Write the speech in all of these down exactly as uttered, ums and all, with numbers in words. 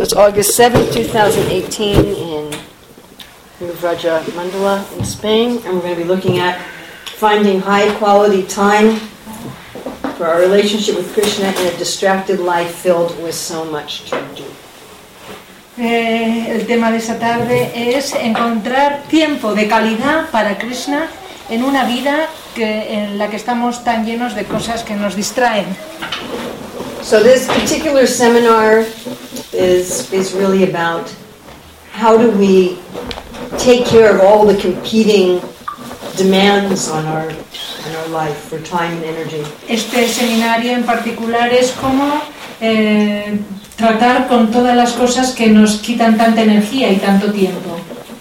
it's August seventh, twenty eighteen in Nuvraja Mandala in Spain, and we're going to be looking at finding high-quality time for our relationship with Krishna in a distracted life filled with so much to do. Eh, el tema de esta tarde es encontrar tiempo de calidad para Krishna en una vida que, en la que estamos tan llenos de cosas que nos distraen. So this particular seminar is is really about how do we take care of all the competing demands on our on our life for time and energy. Este seminario en particular es cómo eh, tratar con todas las cosas que nos quitan tanta energía y tanto tiempo.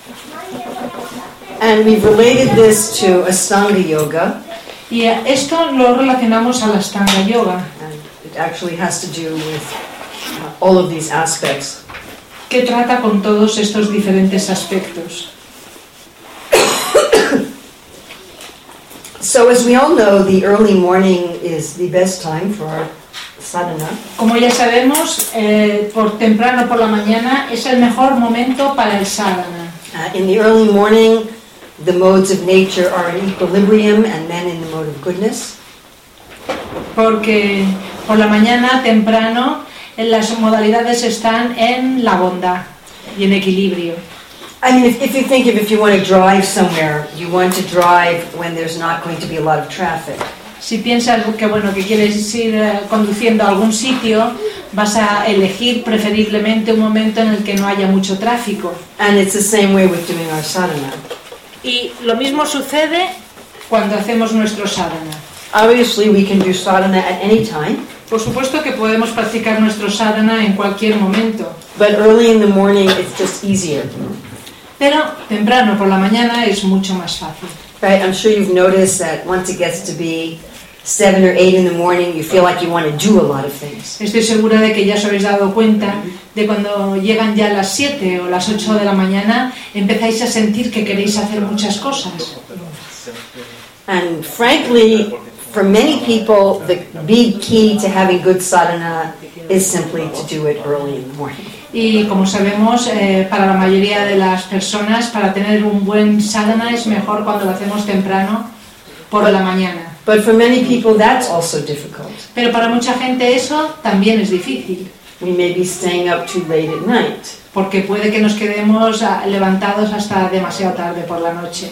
And we've related this to Ashtanga Yoga. Y esto lo relacionamos a la Ashtanga Yoga. And it actually has to do with uh, all of these aspects. Que trata con todos estos diferentes aspectos. So as we all know, the early morning is the best time for our sadhana. Como ya sabemos, eh, por temprano por la mañana es el mejor momento para el sadhana. Uh, in the early morning, the modes of nature are in equilibrium and then in the mode of goodness. Porque por la mañana temprano las modalidades están en la bondad y en equilibrio. I mean, if, if you think of if you want to drive somewhere, you want to drive when there's not going to be a lot of traffic. Si piensas que bueno que quieres ir eh, conduciendo a algún sitio, vas a elegir preferiblemente un momento en el que no haya mucho tráfico. And it's the same way with doing our sadhana. Y lo mismo sucede cuando hacemos nuestro sadhana. Obviously, we can do sadhana at any time. Por supuesto que podemos practicar nuestro sadhana en cualquier momento. But early in the morning, it's just easier. Pero temprano por la mañana es mucho más fácil. Right? I'm sure you've noticed that once it gets to be seven or eight in the morning, you feel like you want to do a lot of things. Estoy segura de que ya os habéis dado cuenta de cuando llegan ya las siete o las ocho de la mañana, empezáis a sentir que queréis hacer muchas cosas. And frankly, for many people, the big key to having good sadhana is simply to do it early in the morning. Y como sabemos, eh, para la mayoría de las personas, para tener un buen sadhana es mejor cuando lo hacemos temprano por la mañana. But for many people, that's also difficult. Pero para mucha gente eso también es difícil. We may be staying up too late at night. Porque puede que nos quedemos ah, levantados hasta demasiado tarde por la noche.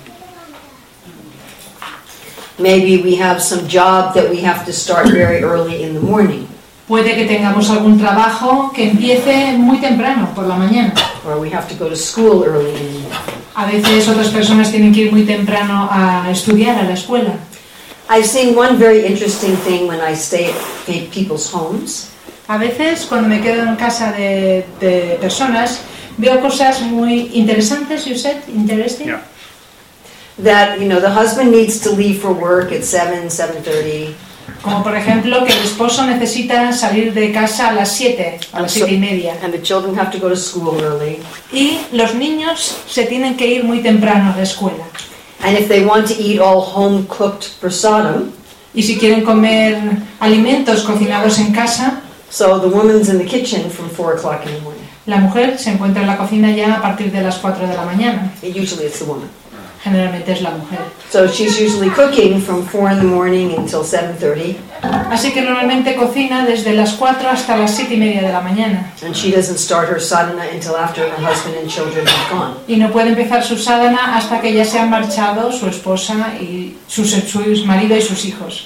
Maybe we have some job that we have to start very early in the morning. Puede que tengamos algún trabajo que empiece muy temprano, por la mañana. Or we have to go to school early in the morning. A veces otras personas tienen que ir muy temprano a estudiar a la escuela. I've seen one very interesting thing when I stay at people's homes. A veces cuando me quedo en casa de, de personas veo cosas muy interesantes. You said interesting? Yeah. That, you know, the husband needs to leave for work at seven, seven thirty. Como por ejemplo que el esposo necesita salir de casa a las siete, a las siete y media. And the children have to go to school early. Y los niños se tienen que ir muy temprano a la escuela. And if they want to eat all home-cooked prasadam, y si quieren comer alimentos cocinados en casa, so the woman's in the kitchen from four o'clock in the morning. La mujer se encuentra en la cocina ya a partir de las cuatro de la mañana. Usually it's the woman. Generalmente es la mujer. So she's usually cooking from four in the morning until seven thirty. Así que normalmente cocina desde las cuatro hasta las siete y media de la mañana. And she doesn't start her sadhana until after her husband and children have gone. Y no puede empezar su sadhana hasta que ya se han marchado su esposa y su, su marido y sus hijos.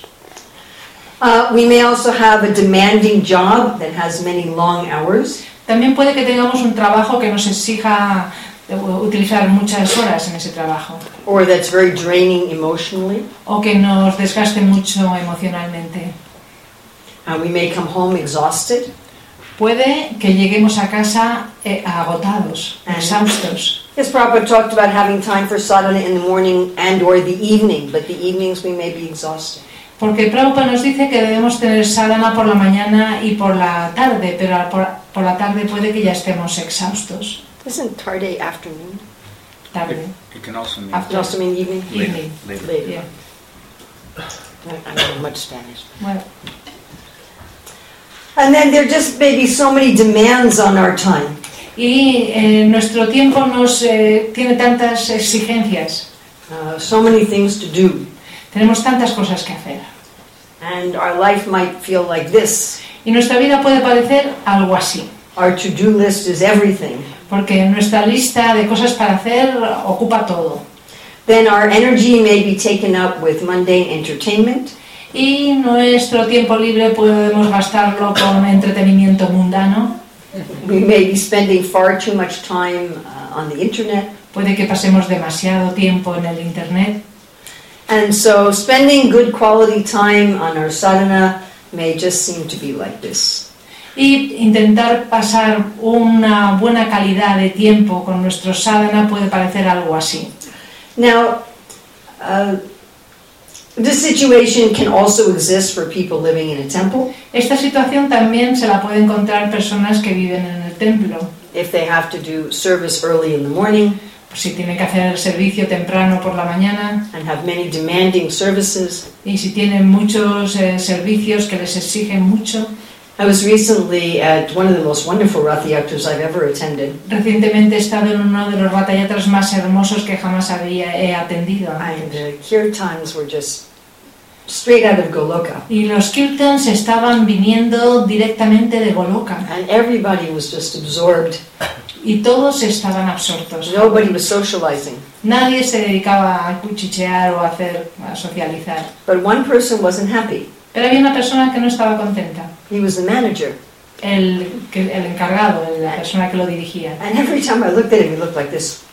Uh, we may also have a demanding job that has many long hours. También puede que tengamos un trabajo que nos exija utilizar muchas horas en ese trabajo. Or that's very draining emotionally. O que nos desgaste mucho emocionalmente. Uh, we may come home exhausted. Puede que lleguemos a casa eh, agotados, And exhaustos. Yes, Prabhupada talked about having time for sadhana in the morning and or the evening, but the evenings we may be exhausted. Porque Prabhupada nos dice que debemos tener sadhana por la mañana y por la tarde, pero por, por la tarde puede que ya estemos exhaustos. Isn't tarde afternoon? Tarde. It, it can also mean After also mean evening? Evening. later. Later. Yeah. I I don't know much Spanish. Bueno. And then there just may be so many demands on our time. Y eh, nuestro tiempo nos eh, tiene tantas exigencias, Uh, so many things to do. tenemos tantas cosas que hacer. And our life might feel like this. Y nuestra vida puede parecer algo así, Our to-do list is everything. porque nuestra lista de cosas para hacer ocupa todo. Then our energy may be taken up with mundane entertainment. Y nuestro tiempo libre podemos gastarlo con entretenimiento mundano. We may be spending far too much time uh, on the internet. Puede que pasemos demasiado tiempo en el internet. And so spending good quality time on our sadhana may just seem to be like this. Y intentar pasar una buena calidad de tiempo con nuestro sadhana puede parecer algo así. Now, uh, this situation can also exist for people living in a temple. Esta situación también se la puede encontrar personas que viven en el templo. If they have to do service early in the morning Pues si tienen que hacer el servicio temprano por la mañana and have many demanding services. y si tienen muchos eh, servicios que les exigen mucho. I was recently at one of the most wonderful Rath Yatras I've ever attended. Recientemente he estado en uno de los Ratayatras más hermosos que jamás había he atendido. And the kirtans were just straight out of Goloka. Y los kirtans estaban viniendo directamente de Goloka. And everybody was just absorbed. Y todos estaban absortos. Nobody was socializing. Nadie se dedicaba a cuchichear o a hacer, a socializar. But one person wasn't happy. Pero había una persona que no estaba contenta. He was the manager. El, que, el encargado, la persona que lo dirigía. And every time I looked at him, he looked like this.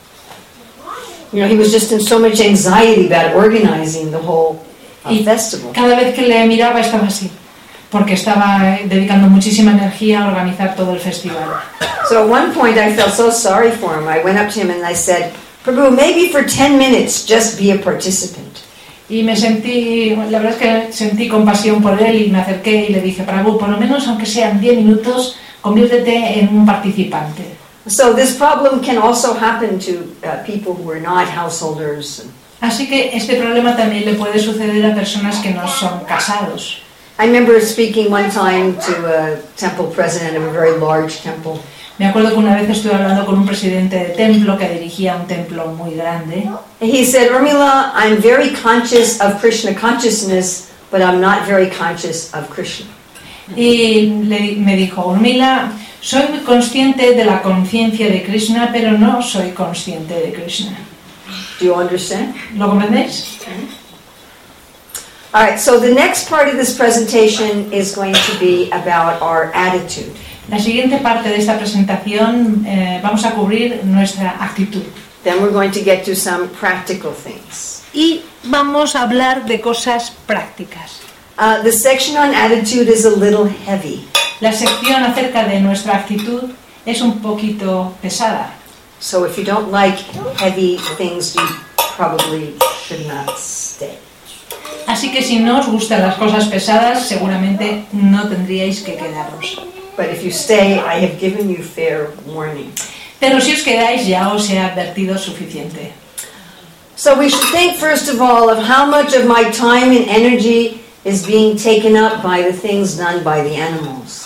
You know, he was just in so much anxiety about organizing the whole uh, Y festival. cada vez que le miraba estaba así, porque estaba dedicando muchísima energía a organizar todo el festival. So at one point I felt so sorry for him. I went up to him and I said, Prabhu, maybe for ten minutes, just be a participant. Y me sentí, la verdad es que sentí compasión por él y me acerqué y le dije, Prabhu, por lo menos aunque sean diez minutos, conviértete en un participante. So this problem can also happen to uh, people who are not householders. Así que este problema también le puede suceder a personas que no son casados. I remember speaking one time to a temple president of a very large temple. Me acuerdo que una vez estuve hablando con un presidente de templo que dirigía un templo muy grande. He said, Urmila, I'm very conscious of Krishna consciousness, but I'm not very conscious of Krishna. Y le, me dijo, Urmila, soy muy consciente de la conciencia de Krishna, pero no soy consciente de Krishna. Do you understand? ¿Lo comprendéis? All right, so the next part of this presentation is going to be about our attitude. La siguiente parte de esta presentación eh, vamos a cubrir nuestra actitud. Then we're going to get to some practical things. Y vamos a hablar de cosas prácticas. Uh, the section on attitude is a little heavy. La sección acerca de nuestra actitud es un poquito pesada. So if you don't like heavy things, you probably should not stay. Así que si no os gustan las cosas pesadas, seguramente no tendríais que quedaros. But if you stay, I have given you fair warning. Pero si os quedáis, ya os he advertido suficiente. So we should think first of all of how much of my time and energy is being taken up by the things done by the animals.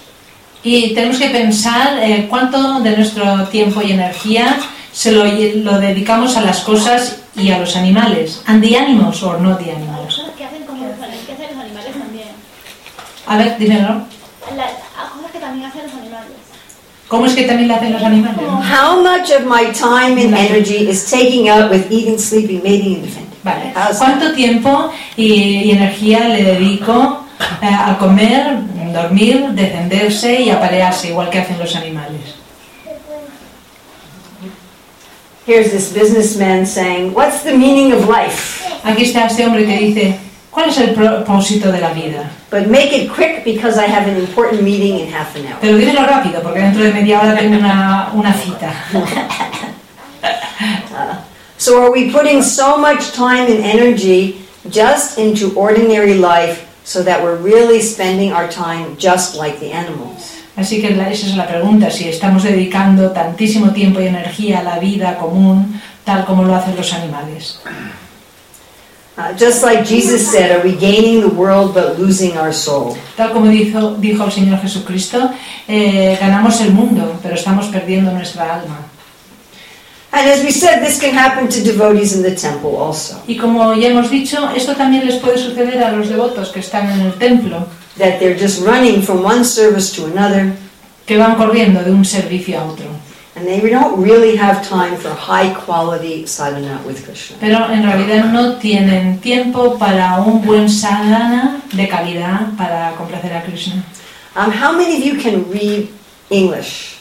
Y tenemos que pensar eh, cuánto de nuestro tiempo y energía se lo, lo dedicamos a las cosas y a los animales. And the animals or not the animals. Cosas que hacen como los, que hacen los animales también. A ver, dímelo. La, cosas que también hacen los animales. ¿Cómo es que también lo hacen los animales? How much of my time and energy is taking up with eating, sleeping, mating, and defending? Vale. How's that? ¿Cuánto tiempo y, y energía le dedico eh, a comer, dormir, defenderse y aparearse, igual que hacen los animales? Here's this businessman saying, what's the meaning of life? Aquí está este hombre que dice, ¿cuál es el propósito de la vida? But make it quick because I have an important meeting in half an hour. Pero dímelo rápido, porque dentro de media hora tengo una, una cita. Uh, so are we putting so much time and energy just into ordinary life so that we're really spending our time just like the animals? Así que la, esa es la pregunta, si estamos dedicando tantísimo tiempo y energía a la vida común, tal como lo hacen los animales. Uh, just like Jesus said, are we gaining the world but losing our soul? Tal como dijo, dijo el Señor Jesucristo, eh, ganamos el mundo, pero estamos perdiendo nuestra alma. And as we said, this can happen to devotees in the temple also. Y como ya hemos dicho, esto también les puede suceder a los devotos que están en el templo, That they're just running from one service to another, que van corriendo de un servicio a otro. and they don't really have time for high quality sadhana with Krishna. Pero en realidad no tienen tiempo para un buen sadhana de calidad para complacer a Krishna. Um, how many of you can read English?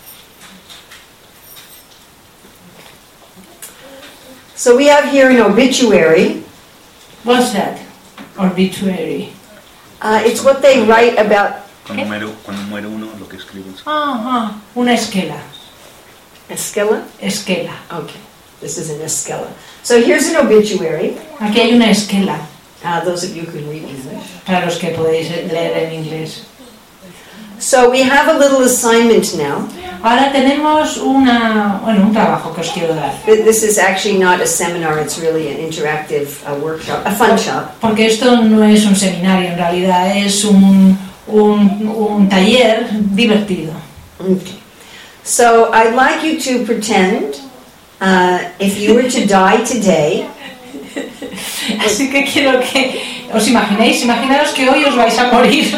So we have here an obituary. What's that? Obituary. Uh, it's what they write about Cuando muere, cuando muere uno, lo que escriben. Ajá, una esquela. Esquela. Esquela. Okay, this is an esquela. So here's an obituary. Aquí hay una esquela, Uh, those of you who can read English. para los que podéis leer en inglés. So we have a little assignment now. Ahora tenemos una, bueno, un trabajo que os quiero dar. This is actually not a seminar, it's really an interactive uh, workshop, a fun shop. Porque esto no es un seminario, en realidad es un, un, un taller divertido. Okay. So I'd like you to pretend uh, if you were to die today, Así que quiero que os imaginéis, imaginaros que hoy os vais a morir.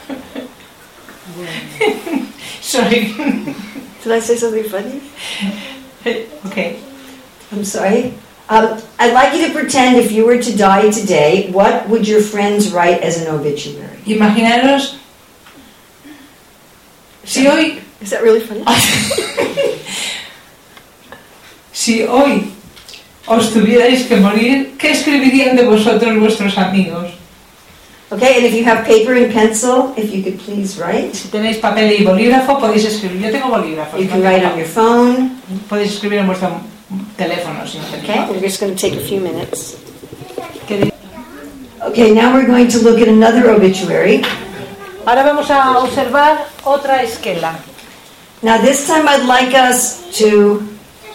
Sorry. did I say something funny? Okay. I'm sorry. Um, I'd like you to pretend if you were to die today, what would your friends write as an obituary? Imaginaros si hoy Is that really funny? si hoy os tuvierais que morir, ¿qué escribirían de vosotros vuestros amigos? Okay, and if you have paper and pencil, if you could please write. Si tenéis papel y bolígrafo, podéis escribir. Yo tengo bolígrafos. You no can tengo write on papel. your phone. Podéis escribir en vuestro teléfono si no tenéis Okay, papel. we're just going to take a few minutes. ¿Qué di- Okay, now we're going to look at another obituary. Ahora vamos a observar otra esquela. Now this time I'd like us to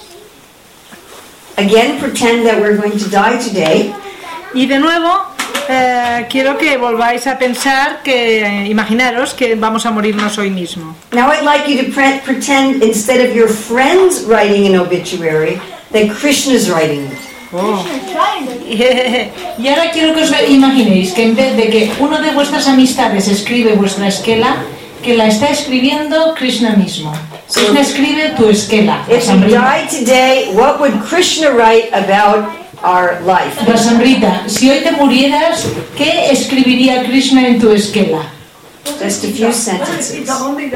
again pretend that we're going to die today. Y de nuevo, eh, quiero que volváis a pensar que, eh, imaginaros que vamos a morirnos hoy mismo. Now I'd like you to pre- pretend instead of your friends writing an obituary, that Krishna's writing it. Oh. Y ahora quiero que os imaginéis que en vez de que uno de vuestras amistades escribe vuestra esquela, que la está escribiendo Krishna mismo. Krishna escribe tu esquela. La If you sombrita. died today, what would Krishna write about our life? La sombrita. Si hoy te murieras, ¿qué escribiría Krishna en tu esquela? Just a few sentences.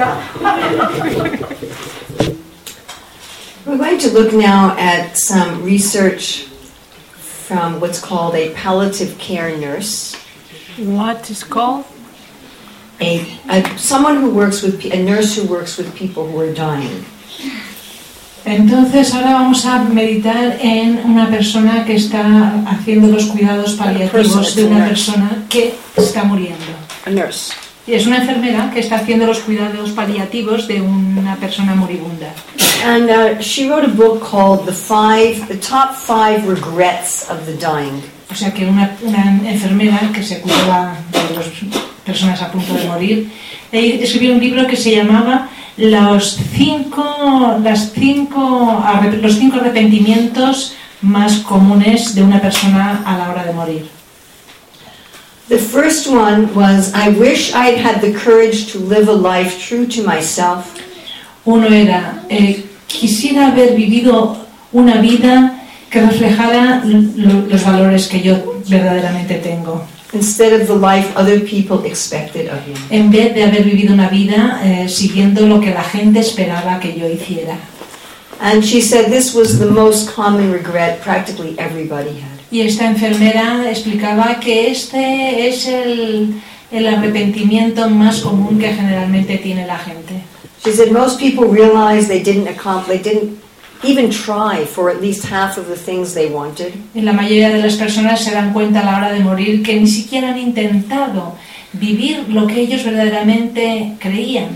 We're going to look now at some research from what's called a palliative care nurse. What is called? A, a someone who works with pe- a nurse who works with people who are dying. Entonces ahora vamos a meditar en una persona que está haciendo los cuidados paliativos de una persona que está muriendo. A nurse. Y es una enfermera que está haciendo los cuidados paliativos de una persona moribunda. And uh, she wrote a book called The Five, The Top Five Regrets of the Dying. O sea que una, una enfermera que se cuidaba de las personas a punto de morir, ella escribió un libro que se llamaba Los cinco, las cinco, arrep- los cinco arrepentimientos más comunes de una persona a la hora de morir. The first one was, I wish I'd had the courage to live a life true to myself. Uno era, eh, quisiera haber vivido una vida que reflejara lo- los valores que yo verdaderamente tengo, Instead of the life other people expected of me. en vez de haber vivido una vida eh, siguiendo lo que la gente esperaba que yo hiciera. And she said this was the most common regret practically everybody had. Y esta enfermera explicaba que este es el, el arrepentimiento más común que generalmente tiene la gente. She said most people realized they didn't accomplish, they didn't even try for at least half of the things they wanted. Y la mayoría de las personas se dan cuenta a la hora de morir que ni siquiera han intentado vivir lo que ellos verdaderamente creían.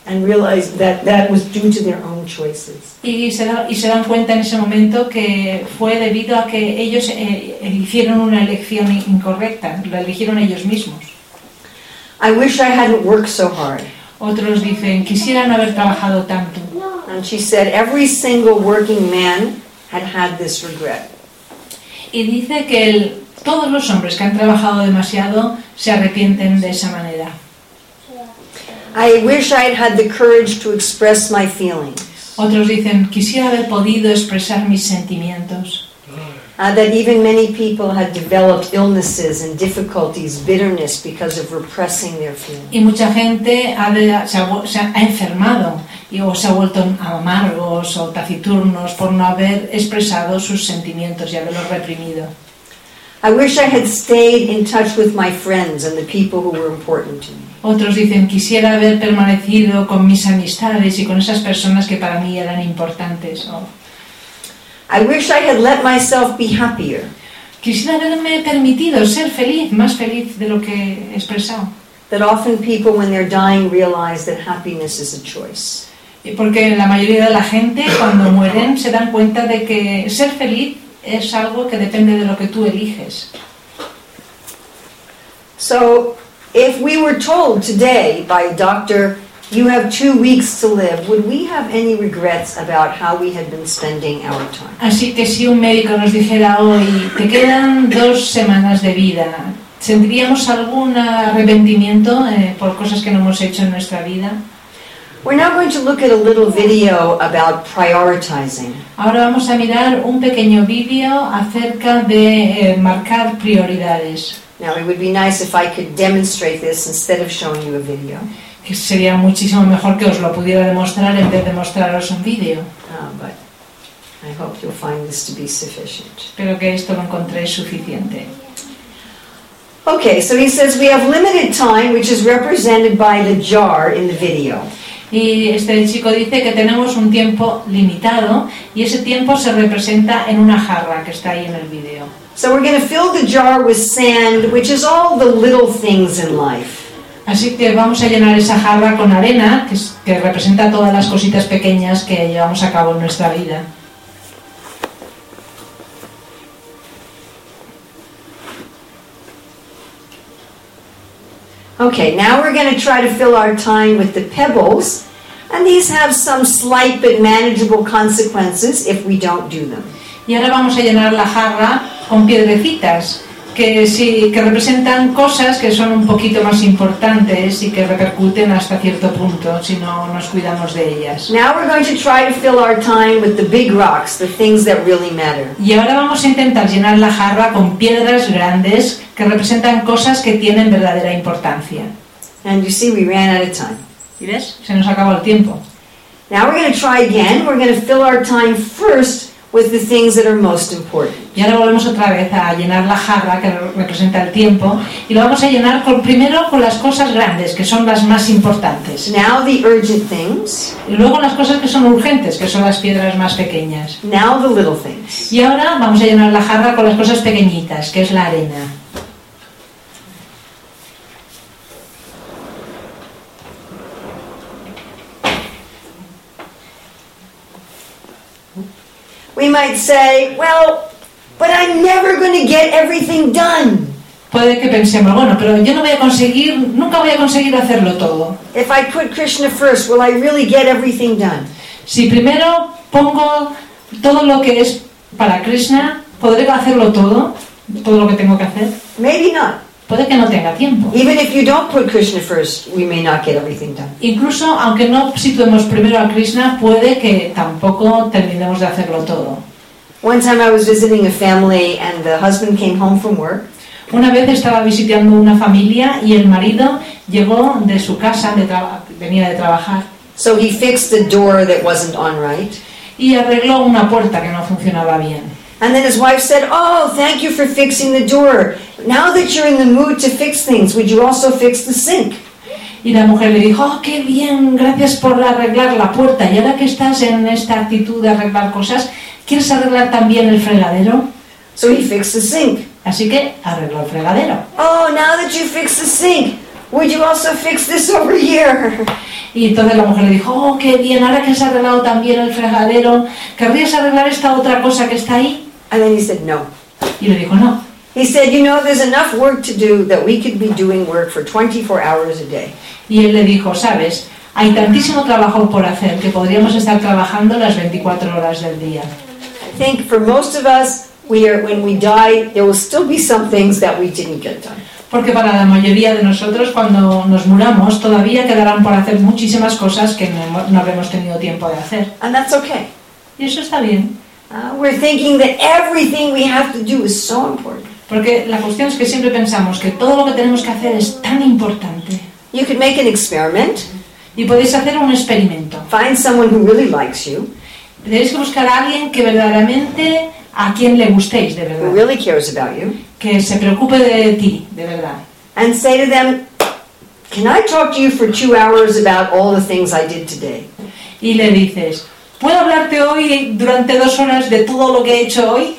and realize that that was due to their own choices. Y se, da, y se dan cuenta en ese momento que fue debido a que ellos eh, hicieron una elección incorrecta, lo eligieron ellos mismos. I wish I hadn't worked so hard. Otros dicen, quisiera no haber trabajado tanto. And she said every single working man had had this regret. Y dice que el, todos los hombres que han trabajado demasiado se arrepienten de esa manera. I wish I had had the courage to express my feelings. Otros dicen, quisiera haber podido expresar mis sentimientos. Uh, that even many people had developed illnesses and difficulties, bitterness because of repressing their feelings. Y mucha gente ha, de, se, ha, se ha enfermado y, o se ha vuelto amargos o taciturnos por no haber expresado sus sentimientos y haberlos reprimido. I wish I had stayed in touch with my friends and the people who were important to me. Otros dicen, quisiera haber permanecido con mis amistades y con esas personas que para mí eran importantes. Oh. I wish I had let myself be happier. Quisiera haberme permitido ser feliz, más feliz de lo que he expresado. That often people when they're dying realize that happiness is a choice. Porque la mayoría de la gente cuando mueren se dan cuenta de que ser feliz es algo que depende de lo que tú eliges. So, if we were told today by a doctor, you have two weeks to live, would we have any regrets about how we had been spending our time? Así que si un médico nos dijera hoy, te quedan dos semanas de vida, ¿sentiríamos algún arrepentimiento eh, por cosas que no hemos hecho en nuestra vida? We're now going to look at a little video about prioritizing. Ahora vamos a mirar un pequeño vídeo acerca de eh, marcar prioridades. Now, it would be nice if I could demonstrate this instead of showing you a video. Que sería muchísimo mejor que os lo pudiera demostrar en vez de mostraros un vídeo. Uh, but I hope you'll find this to be sufficient. Espero que esto lo encontréis suficiente. Okay, so he says we have limited time, which is represented by the jar in the video. Y este chico dice que tenemos un tiempo limitado y ese tiempo se representa en una jarra que está ahí en el vídeo. So we're going to fill the jar with sand, which is all the little things in life. Así que vamos a llenar esa jarra con arena, que, es, que representa todas las cositas pequeñas que llevamos a cabo en nuestra vida. Okay, now we're going to try to fill our time with the pebbles, and these have some slight but manageable consequences if we don't do them. Y ahora vamos a llenar la jarra con piedrecitas, que, sí, que representan cosas que son un poquito más importantes y que repercuten hasta cierto punto si no nos cuidamos de ellas. Now we're going to try to fill our time with the big rocks, the things that really matter. Y ahora vamos a intentar llenar la jarra con piedras grandes que representan cosas que tienen verdadera importancia. And you see, we ran out of time. ¿Y ves? Se nos acabó el tiempo. Now we're going to try again. We're going to fill our time first with the things that are most important. Y ahora volvemos otra vez a llenar la jarra que representa el tiempo y lo vamos a llenar con, primero con las cosas grandes, que son las más importantes. Now the urgent things. Y luego las cosas que son urgentes, que son las piedras más pequeñas. Now the little things. Y ahora vamos a llenar la jarra con las cosas pequeñitas, que es la arena. We might say, well, but I'm never going to get everything done. Puede que pensemos, bueno, pero yo no voy a conseguir, nunca voy a conseguir hacerlo todo. If I put Krishna first, will I really get everything done? Si primero pongo todo lo que es para Krishna, ¿podré hacerlo todo? ¿Todo lo que tengo que hacer? Maybe not. Puede que no tenga tiempo. Even if you don't put Krishna first, we may not get everything done. Incluso aunque no situemos primero a Krishna, puede que tampoco terminemos de hacerlo todo. One time I was visiting a family and the husband came home from work. Una vez estaba visitando una familia y el marido llegó de su casa, de venía de trabajar. So he fixed the door that wasn't on right. Y arregló una puerta que no funcionaba bien. And then his wife said, oh, thank you for fixing the door. Now that you're in the mood to fix things, would you also fix the sink? Y la mujer le dijo, oh, qué bien, gracias por arreglar la puerta. Y ahora que estás en esta actitud de arreglar cosas, ¿quieres arreglar también el fregadero? So he fixed the sink. Así que arregló el fregadero. Oh, now that you fixed the sink, would you also fix this over here? Y entonces la mujer le dijo, oh, qué bien, ahora que has arreglado también el fregadero, ¿querrías arreglar esta otra cosa que está ahí? And then he said, no. Y le dijo, no. He said, you know, there's enough work to do that we could be doing work for twenty-four hours a day. Y él le dijo, sabes, hay tantísimo trabajo por hacer que podríamos estar trabajando las veinticuatro horas del día. I think for most of us, we are, when we die, there will still be some things that we didn't get done. Porque para la mayoría de nosotros, cuando nos muramos, todavía quedarán por hacer muchísimas cosas que no, no habremos tenido tiempo de hacer. And that's okay. Y eso está bien. Uh, we're thinking that everything we have to do is so important. Porque la cuestión es que siempre pensamos que todo lo que tenemos que hacer es tan importante. You could make an experiment. Y podéis hacer un experimento. Find someone who really likes you. Tenéis que buscar a alguien que verdaderamente a quien le gustéis, de Who verdad. really cares about you. Que se preocupe de ti, de verdad. And say to them, can I talk to you for two hours about all the things I did today? Y le dices, ¿puedo hablarte hoy durante dos horas de todo lo que he hecho hoy?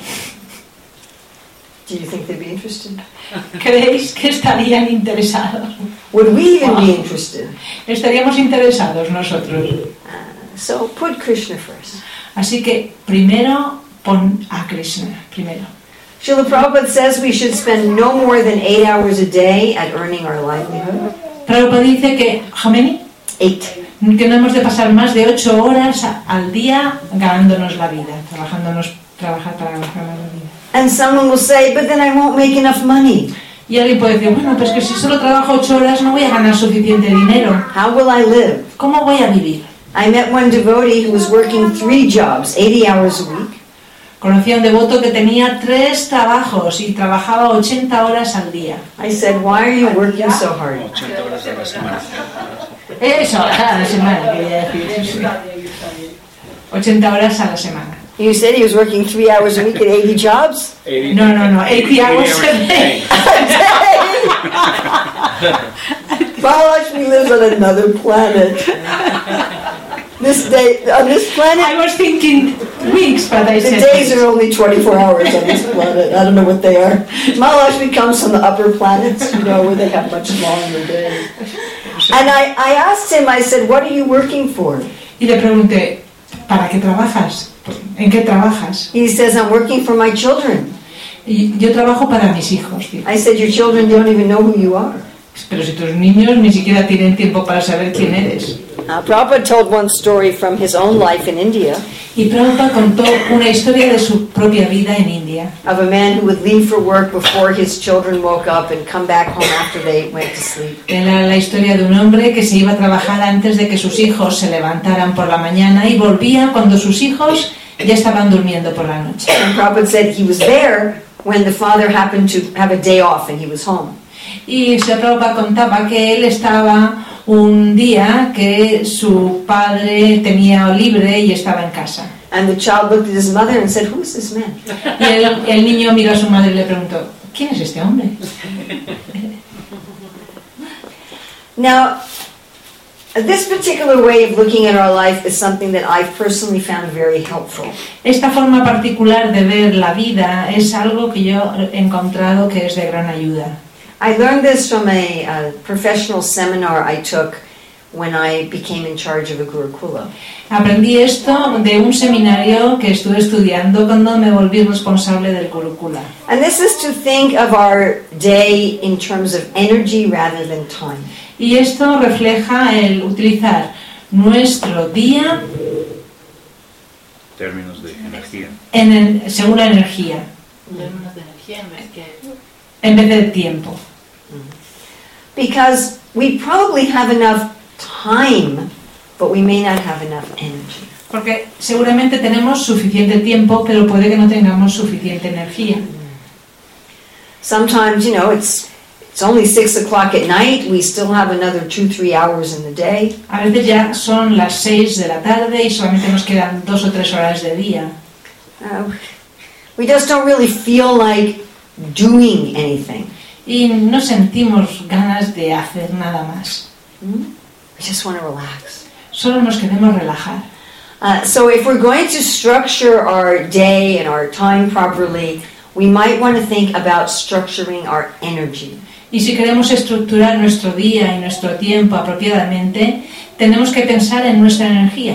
Do you think they'd be interested? ¿Creéis que estarían interesados? Would we even Wow. be interested? Estaríamos interesados nosotros. Uh, so put Krishna first. Así que primero pon a Krishna, primero. Srila Prabhupada says we should spend no more than eight hours a day at earning our livelihood. Prabhupada dice que, how many? Eight. Que no hemos de pasar más de ocho horas a- al día ganándonos la vida, trabajándonos, trabajar para ganar la vida. And someone will say, but then I won't make enough money. Y alguien puede decir, bueno, pues que si solo trabajo ocho horas no voy a ganar suficiente dinero. How will I live? ¿Cómo voy a wivir? I met one devotee who was working three jobs, eighty hours a week. Conocí a un devoto que tenía tres trabajos y trabajaba ochenta horas al día. I said, why are you working so hard? ochenta horas a la semana. Eso, a la semana, quería decir. Sí. ochenta horas a la semana. You said he was working three hours a week at eighty jobs? No, no, no, ochenta hours a day. Mahalakshmi lives on another planet. This day, on this I planet, was thinking weeks, but I the said days are only twenty-four hours on this planet. I don't know what they are. Mahalakshmi comes from the upper planets, you know, where they have much longer days. And I, I asked him, I said, what are you working for? Y le pregunté, ¿para qué trabajas? ¿En qué trabajas? He says, I'm working for my children. Y yo trabajo para mis hijos, digo. I said, your children don't even know who you are. Pero si tus niños ni siquiera tienen tiempo para saber quién eres. Uh, Prabhupada told one story from his own life in India Y Prabhupada contó una historia de su propia vida en India. of a man who would leave for work before his children woke up and come back home after they went to sleep. Era la historia de un hombre que se iba a trabajar antes de que sus hijos se levantaran por la mañana y volvía cuando sus hijos ya estaban durmiendo por la noche. And Prabhupada said he was there when the father happened to have a day off and he was home. Y Sri Prabhupada contaba que él estaba un día que su padre tenía libre y estaba en casa. And the child looked at his mother and said, who is this man? Y el, el niño miró a su madre y le preguntó, ¿quién es este hombre? Now, this particular way of looking at our life is something that I've personally found very helpful. Esta forma particular de ver la vida es algo que yo he encontrado que es de gran ayuda. I learned this from a, a professional seminar I took when I became in charge of a Gurukula. Aprendí esto de un seminario que estuve estudiando cuando me volví responsable del Gurukula. And this is to think of our day in terms of energy rather than time. Y esto refleja el utilizar nuestro día Términos de energía. en el, según la energía, Términos de energía en vez que en vez de tiempo. Because we probably have enough time, but we may not have enough energy. Porque seguramente tenemos suficiente tiempo, pero puede que no tengamos suficiente energía. Sometimes, you know, it's it's only six o'clock at night. We still have another two, three hours in the day. A veces ya son las seis de la tarde y solamente nos quedan dos o tres horas de día. Uh, we just don't really feel like doing anything. Y no sentimos ganas de hacer nada más. Hmm? We just want to relax. Solo nos queremos relajar. Uh, so if we're going to structure our day and our time properly, we might want to think about structuring our energy. Y si queremos estructurar nuestro día y nuestro tiempo apropiadamente, tenemos que pensar en nuestra energía.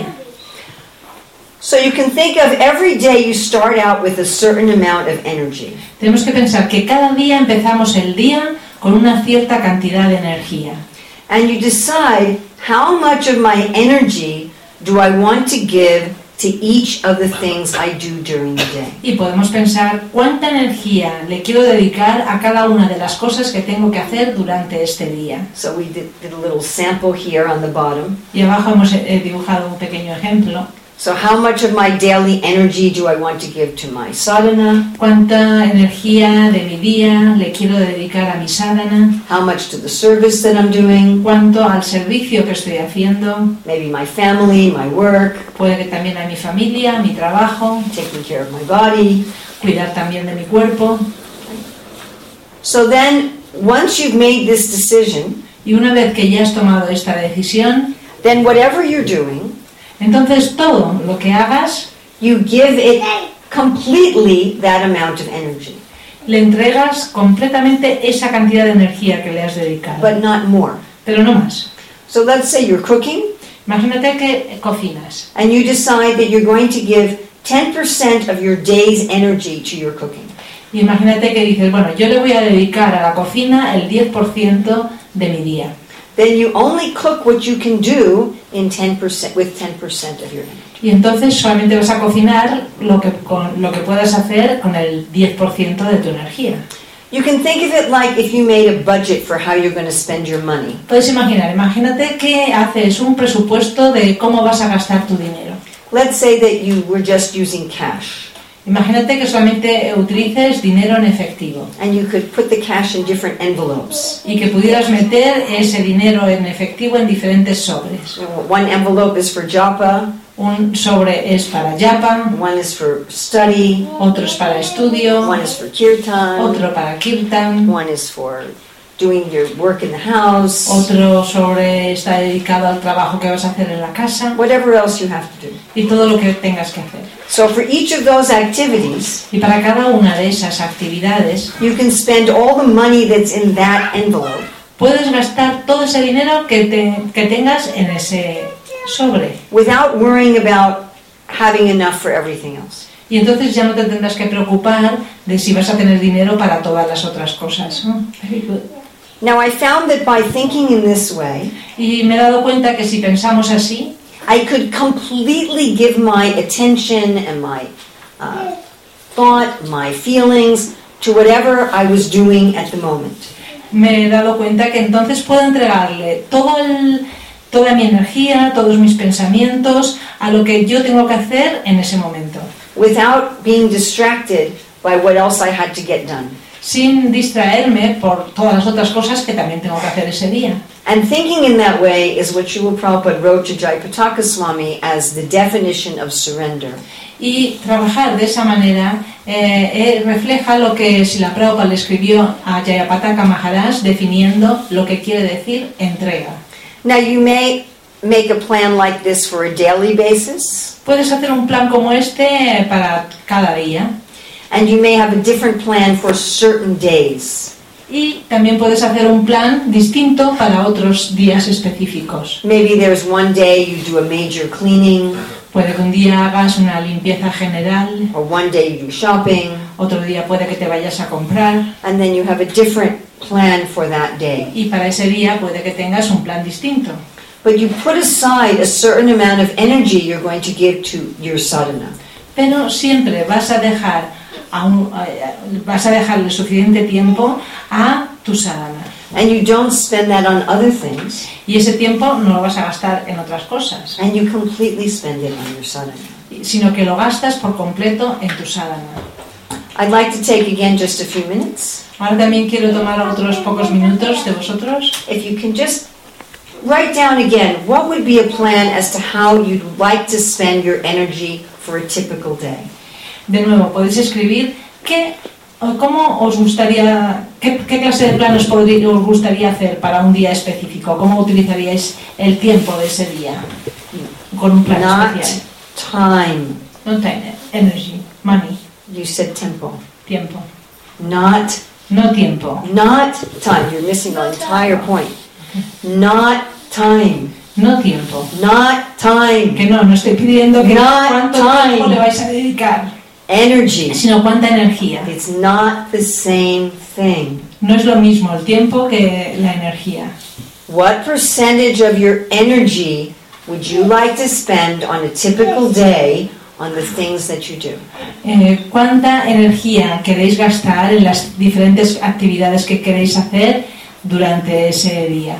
So you can think of every day you start out with a certain amount of energy. Tenemos que pensar que cada día empezamos el día con una cierta cantidad de energía. And you decide how much of my energy do I want to give to each of the things I do during the day. Y podemos pensar cuánta energía le quiero dedicar a cada una de las cosas que tengo que hacer durante este día. So we did, did a little sample here on the bottom. Y abajo hemos eh, dibujado un pequeño ejemplo. So how much of my daily energy do I want to give to my sadhana? ¿Cuánta energía de mi día le quiero dedicar a mi sadhana? How much to the service that I'm doing? ¿Cuánto al servicio que estoy haciendo? Maybe my family, my work, Puede que también a mi familia, a mi trabajo, taking care of my body. cuidar también de mi cuerpo. So then, once you've made this decision, Y una vez que ya has tomado esta decisión, then whatever you're doing, entonces todo lo que hagas you give it completely that amount of energy, le entregas completamente esa cantidad de energía que le has dedicado, but not more. pero no más. So let's say you're cooking, Imagínate que cocinas and you decide that you're going to give ten percent of your day's energy to your cooking. y imagínate que dices, bueno, yo le voy a dedicar a la cocina el diez por ciento de mi día. Then you only cook what you can do in ten percent with ten percent of your energy. Y entonces solamente vas a cocinar lo que, con, lo que puedas hacer con el diez por ciento de tu energía. You can think of it like if you made a budget for how you're going to spend your money. Puedes imaginar, imagínate que haces un presupuesto de cómo vas a gastar tu dinero. Let's say that you were just using cash, Imagínate que solamente utilices dinero en efectivo and you could put the cash in different envelopes. y que pudieras meter ese dinero en efectivo en diferentes sobres. One envelope is for japa, Un sobre es para yapa, one is for study, otro es para estudio, one is for kirtan, otro para kirtan, one is for doing your work in the house, otro sobre está dedicado al trabajo que vas a hacer en la casa whatever else you have to do. y todo lo que tengas que hacer. So for each of those activities, Y para cada una de esas actividades you can spend all the money that's in that envelope puedes gastar todo ese dinero que, te, que tengas en ese sobre. without worrying about having enough for everything else. Y entonces ya no te tendrás que preocupar de si vas a tener dinero para todas las otras cosas. Oh, very good. Now I found that by thinking in this way, Y me he dado cuenta que si pensamos así, I could completely give my attention and my uh, thought, my feelings to whatever I was doing at the moment. me he dado cuenta que entonces puedo entregarle todo el, toda mi energía, todos mis pensamientos a lo que yo tengo que hacer en ese momento, Without being distracted by what else I had to get done. sin distraerme por todas las otras cosas que también tengo que hacer ese día. And thinking in that way is what Srila Prabhupada wrote to Jayapataka Swami as the definition of surrender. Y trabajar de esa manera eh, eh, refleja lo que Srila Prabhupada le escribió a Jayapataka Maharaj definiendo lo que quiere decir entrega. Now you may make a plan like this for a daily basis, Puedes hacer un plan como este para cada día and you may have a different plan for certain days. y también puedes hacer un plan distinto para otros días específicos. Maybe there's one day you do a major cleaning, Puede que un día hagas una limpieza general, or one day you do shopping, otro día puede que te vayas a comprar and then you have a different plan for that day. y para ese día puede que tengas un plan distinto. But you put aside a certain amount of energy you're going to give to your sadhana. Pero siempre vas a dejar a un, a, vas a dejarle suficiente tiempo a tu sadhana. And you don't spend that on other things, Y ese tiempo no lo vas a gastar en otras cosas, and you completely spend it on your sadhana. sino que lo gastas por completo en tu sadhana. I'd like to take again just a few minutes. Ahora también quiero tomar otros pocos minutos de vosotros. If you can just write down again, what would be a plan as to how you'd like to spend your energy for a typical day? De nuevo, podéis escribir qué, o cómo os gustaría, qué, qué clase de planes podrí- os gustaría hacer para un día específico, cómo utilizaríais el tiempo de ese día con un plan Not especial. time. No time, energy, money, You said tempo. tiempo. Not No tiempo. Not time. You're missing the entire point. Not time. No tiempo. Not time. Que no, no estoy pidiendo que Not cuánto time. tiempo le vais a dedicar, Energy. sino cuánta energía. It's not the same thing. No es lo mismo el tiempo que la energía. What percentage of your energy would you like to spend on a typical day on the things that you do? Eh, ¿Cuánta energía queréis gastar en las diferentes actividades que queréis hacer durante ese día?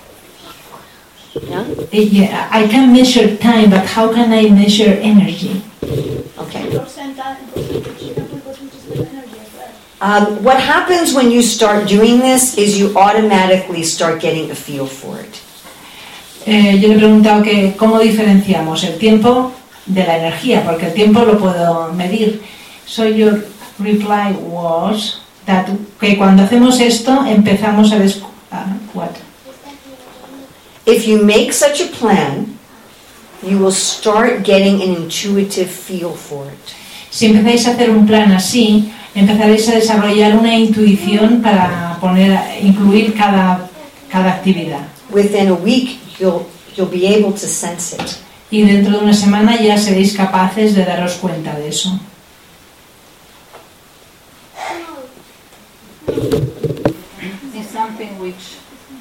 Yeah? Eh, yeah, I can measure time, but how can I measure energy? Okay. Porcentaje, percentage, percentage of energy as well. Um, what happens when you start doing this is you automatically start getting a feel for it. Eh, yo le he preguntado que cómo diferenciamos el tiempo de la energía, porque el tiempo lo puedo medir. So your reply was that que cuando hacemos esto empezamos a descubrir uh, what? If you make such a plan, you will start getting an intuitive feel for it. Si empezáis a hacer un plan así, empezaréis a desarrollar una intuición para poner, incluir cada, cada actividad. Within a week, you'll you'll be able to sense it. Y dentro de una semana ya seréis capaces de daros cuenta de eso. It's something which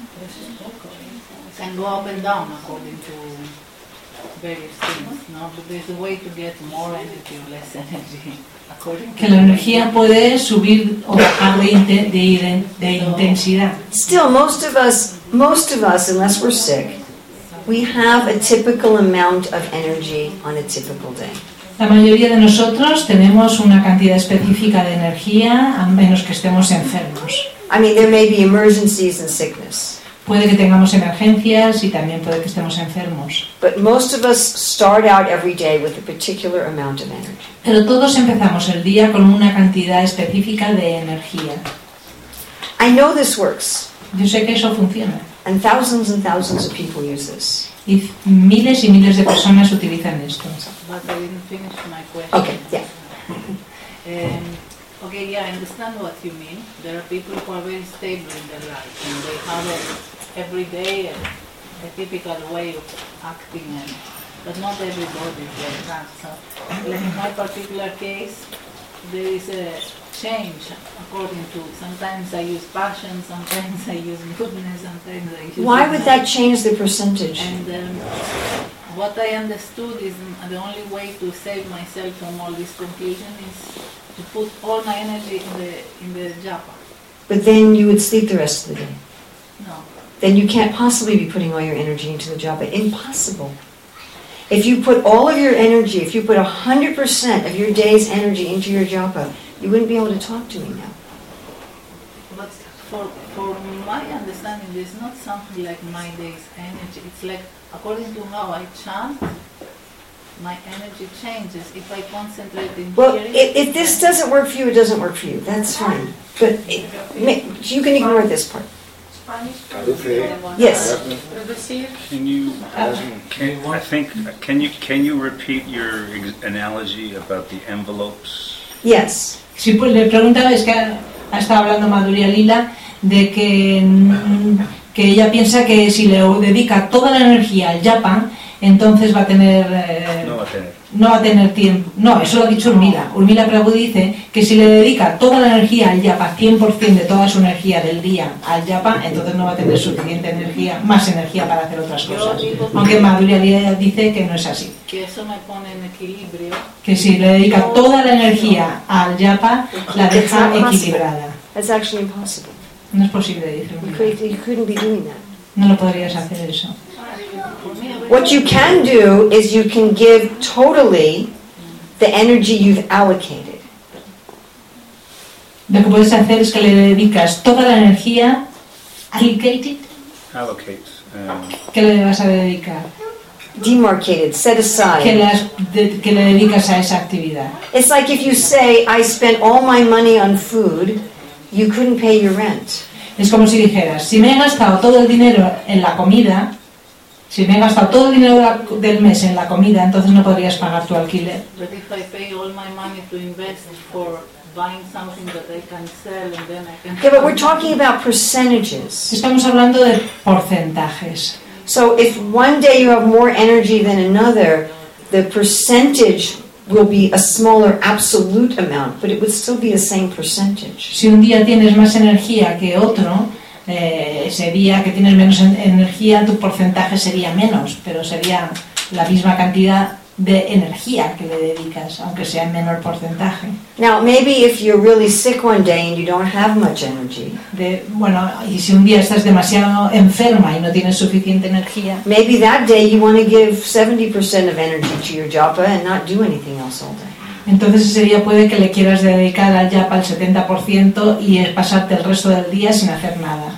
can go up and down according to various things, no? But there's a way to get more energy or less energy according to Que la energía puede subir o bajar de, inte- de, de intensidad. Still, most of us, most of us, unless we're sick, we have a typical amount of energy on a typical day. La mayoría de nosotros tenemos una cantidad específica de energía, a menos que estemos enfermos. I mean, there may be emergencies and sickness, Puede que tengamos emergencias y también puede que estemos enfermos. but most of us start out every day with a particular amount of energy. Pero todos empezamos el día con una cantidad específica de energía. I know this works, Yo sé que eso funciona. and thousands and thousands of people use this. Y miles y miles de personas utilizan esto. But I didn't finish my question. Okay, yeah. Um, okay, yeah, I understand what you mean. There are people who are very stable in their life and they have a, every day a, a typical way of acting, and, but not everybody is like that. So, like in my particular case, there is a change according to, sometimes I use passion, sometimes I use goodness, sometimes I use... Why would that change the percentage? And um, what I understood is the only way to save myself from all this confusion is to put all my energy in the in the japa. But then you would sleep the rest of the day. No. Then you can't possibly be putting all your energy into the japa. Impossible. If you put all of your energy, if you put one hundred percent of your day's energy into your japa, you wouldn't be able to talk to me now. But for for my understanding, there's not something like my day's energy. It's like according to how I chant, my energy changes. If I concentrate in Well, hearing, if, if this doesn't work for you, it doesn't work for you. That's fine. But it, ma- you can ignore this part. Yes. Can you, can, I think, can you, can you repeat your ex- analogy about the envelopes? Yes. Si pues, le preguntaba, es que ha, ha estado hablando Madhurya Lila de que, mm, que ella piensa que si le dedica toda la energía al japa, entonces va a tener... eh, No va a tener. no va a tener tiempo. No, eso lo ha dicho Urmila. Urmila Prabhu dice que si le dedica toda la energía al japa, cien por ciento de toda su energía del día al japa, entonces no va a tener suficiente energía, más energía para hacer otras cosas. Aunque Madhurya Lila dice que no es así. que eso me pone en equilibrio. Que si le dedica toda la energía al japa, la It's deja not possible. equilibrada. That's actually impossible. No es posible, dice You, Urmila. could, you couldn't be doing that. No lo podrías hacer eso. What you can do is you can give totally the energy you've allocated. Lo que puedes hacer es que le dedicas toda la energía allocated. Allocates. Um, ¿Qué le vas a dedicar? Demarcated, set Que, aside. las- de- que le dedicas a esa actividad. It's like if you say, I spent all my money on food, you couldn't pay your rent. Es como si dijeras, si me he gastado todo el dinero en la comida, si me he gastado todo el dinero de la- del mes en la comida, entonces no podrías pagar tu alquiler. But if I pay all my money to invest for buying something that I can sell and then I can... Yeah, but we're talking about percentages. Estamos hablando de porcentajes. So if one day you have more energy than another, the percentage will be a smaller absolute amount, but it would still be the same percentage. Si un día tienes más energía que otro, eh, ese día que tienes menos en- energía, tu porcentaje sería menos, pero sería la misma cantidad de energía que le dedicas, aunque sea en menor porcentaje. Now, maybe if you're really sick one day and you don't have much energy, De, bueno, y si un día estás demasiado enferma y no tienes suficiente energía, maybe that day you want to give seventy percent of energy to your japa and not do anything else all day. entonces ese día puede que le quieras dedicar al yapa el setenta por ciento y es pasarte el resto del día sin hacer nada.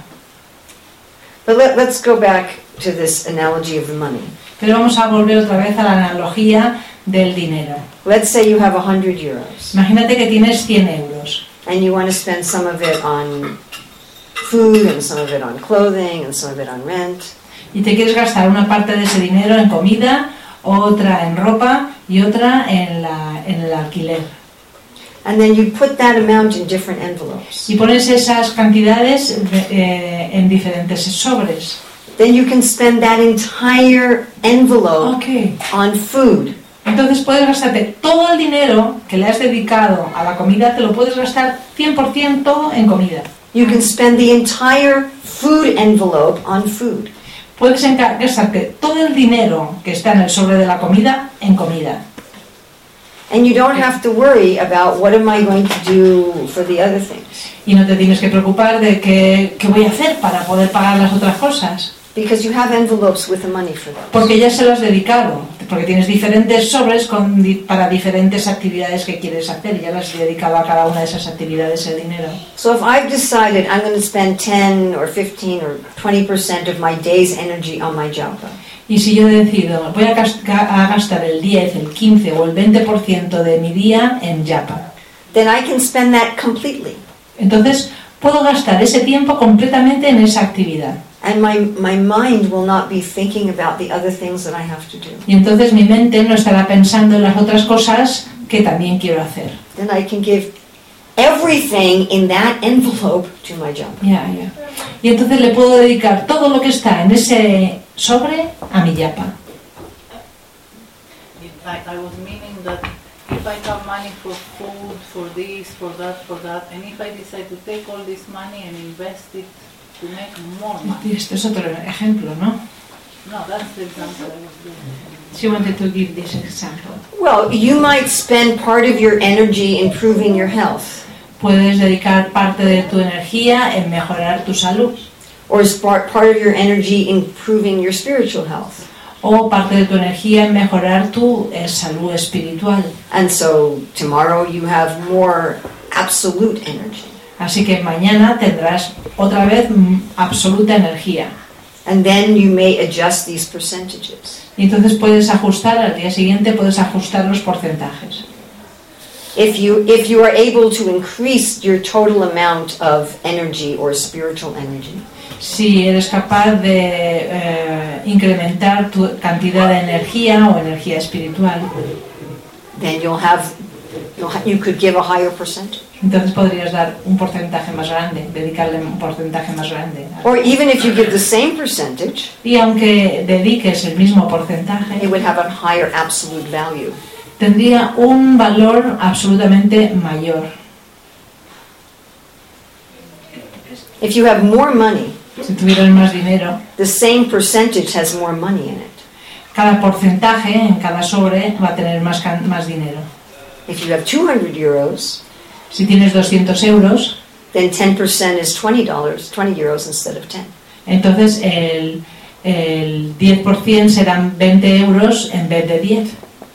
But let, let's go back to this analogy of the money. Pero vamos a volver otra vez a la analogía del dinero. Let's say you have one hundred euros Imagínate que tienes cien euros and you want to spend some of it on food and some of it on clothing and some of it on rent. y te quieres gastar una parte de ese dinero en comida, otra en ropa y otra en, la, en el alquiler. And then you put that amount in different envelopes. Y pones esas cantidades eh, en diferentes sobres. Then you can spend that entire envelope Ok. on food. Entonces puedes gastarte todo el dinero que le has dedicado a la comida, te lo puedes gastar cien por ciento en comida. You can spend the entire food envelope on food. Puedes enca- gastarte todo el dinero que está en el sobre de la comida en comida. And you don't have to worry about what am I going to do for the other things. Y no te tienes que preocupar de qué, qué voy a hacer para poder pagar las otras cosas. Because you have envelopes with the money for those. Porque ya se lo has dedicado. Porque tienes diferentes sobres con, di- para diferentes actividades que quieres hacer. Ya le has dedicado a cada una de esas actividades el dinero. So if I've decided I'm going to spend ten or fifteen or twenty percent of my day's energy on my japa, Y si yo decido, voy a gas- a gastar el diez, el quince o el veinte por ciento de mi día en yapa. then I can spend that completely. Entonces, puedo gastar ese tiempo completamente en esa actividad. And my, my mind will not be thinking about the other things that I have to do. Y entonces mi mente no estará pensando en las otras cosas que también quiero hacer. Then I can give everything in that envelope to my japa. Ya, ya. Y entonces le puedo dedicar todo lo que está en ese sobre a mi yapa. I, I was meaning that if I have money for food, for this, for that, for that, and if I decide to take all this money and invest it to make more Y money. este es otro ejemplo, ¿no? No, that's the example I was doing. She wanted to give this example. Well, you might spend part of your energy improving your health, Puedes dedicar parte de tu energía en mejorar tu salud, or spar- part of your energy improving your spiritual health. o parte de tu energía en mejorar tu eh, salud espiritual. And so tomorrow you have more absolute energy. Así que mañana tendrás otra vez mm, absoluta energía. And then you may adjust these percentages. Y entonces puedes ajustar, al día siguiente puedes ajustar los porcentajes. If you, if you are able to increase your total amount of energy or spiritual energy, Si eres capaz de eh, incrementar tu cantidad de energía o energía espiritual, then you'll have, you'll ha- you could give a higher percentage. entonces podrías dar un porcentaje más grande, dedicarle un porcentaje más grande. Or even if you give the same percentage, Y aunque dediques el mismo porcentaje, it would have a higher absolute value. tendría un valor absolutamente mayor. If you have more money, Si tuvieras más dinero, the same percentage has more money in it. cada porcentaje en cada sobre va a tener más, can- más dinero. If you have two hundred euros, Si tienes doscientos euros, then ten percent is twenty dollars, twenty euros instead of ten. entonces el, el diez por ciento serán veinte euros en vez de diez.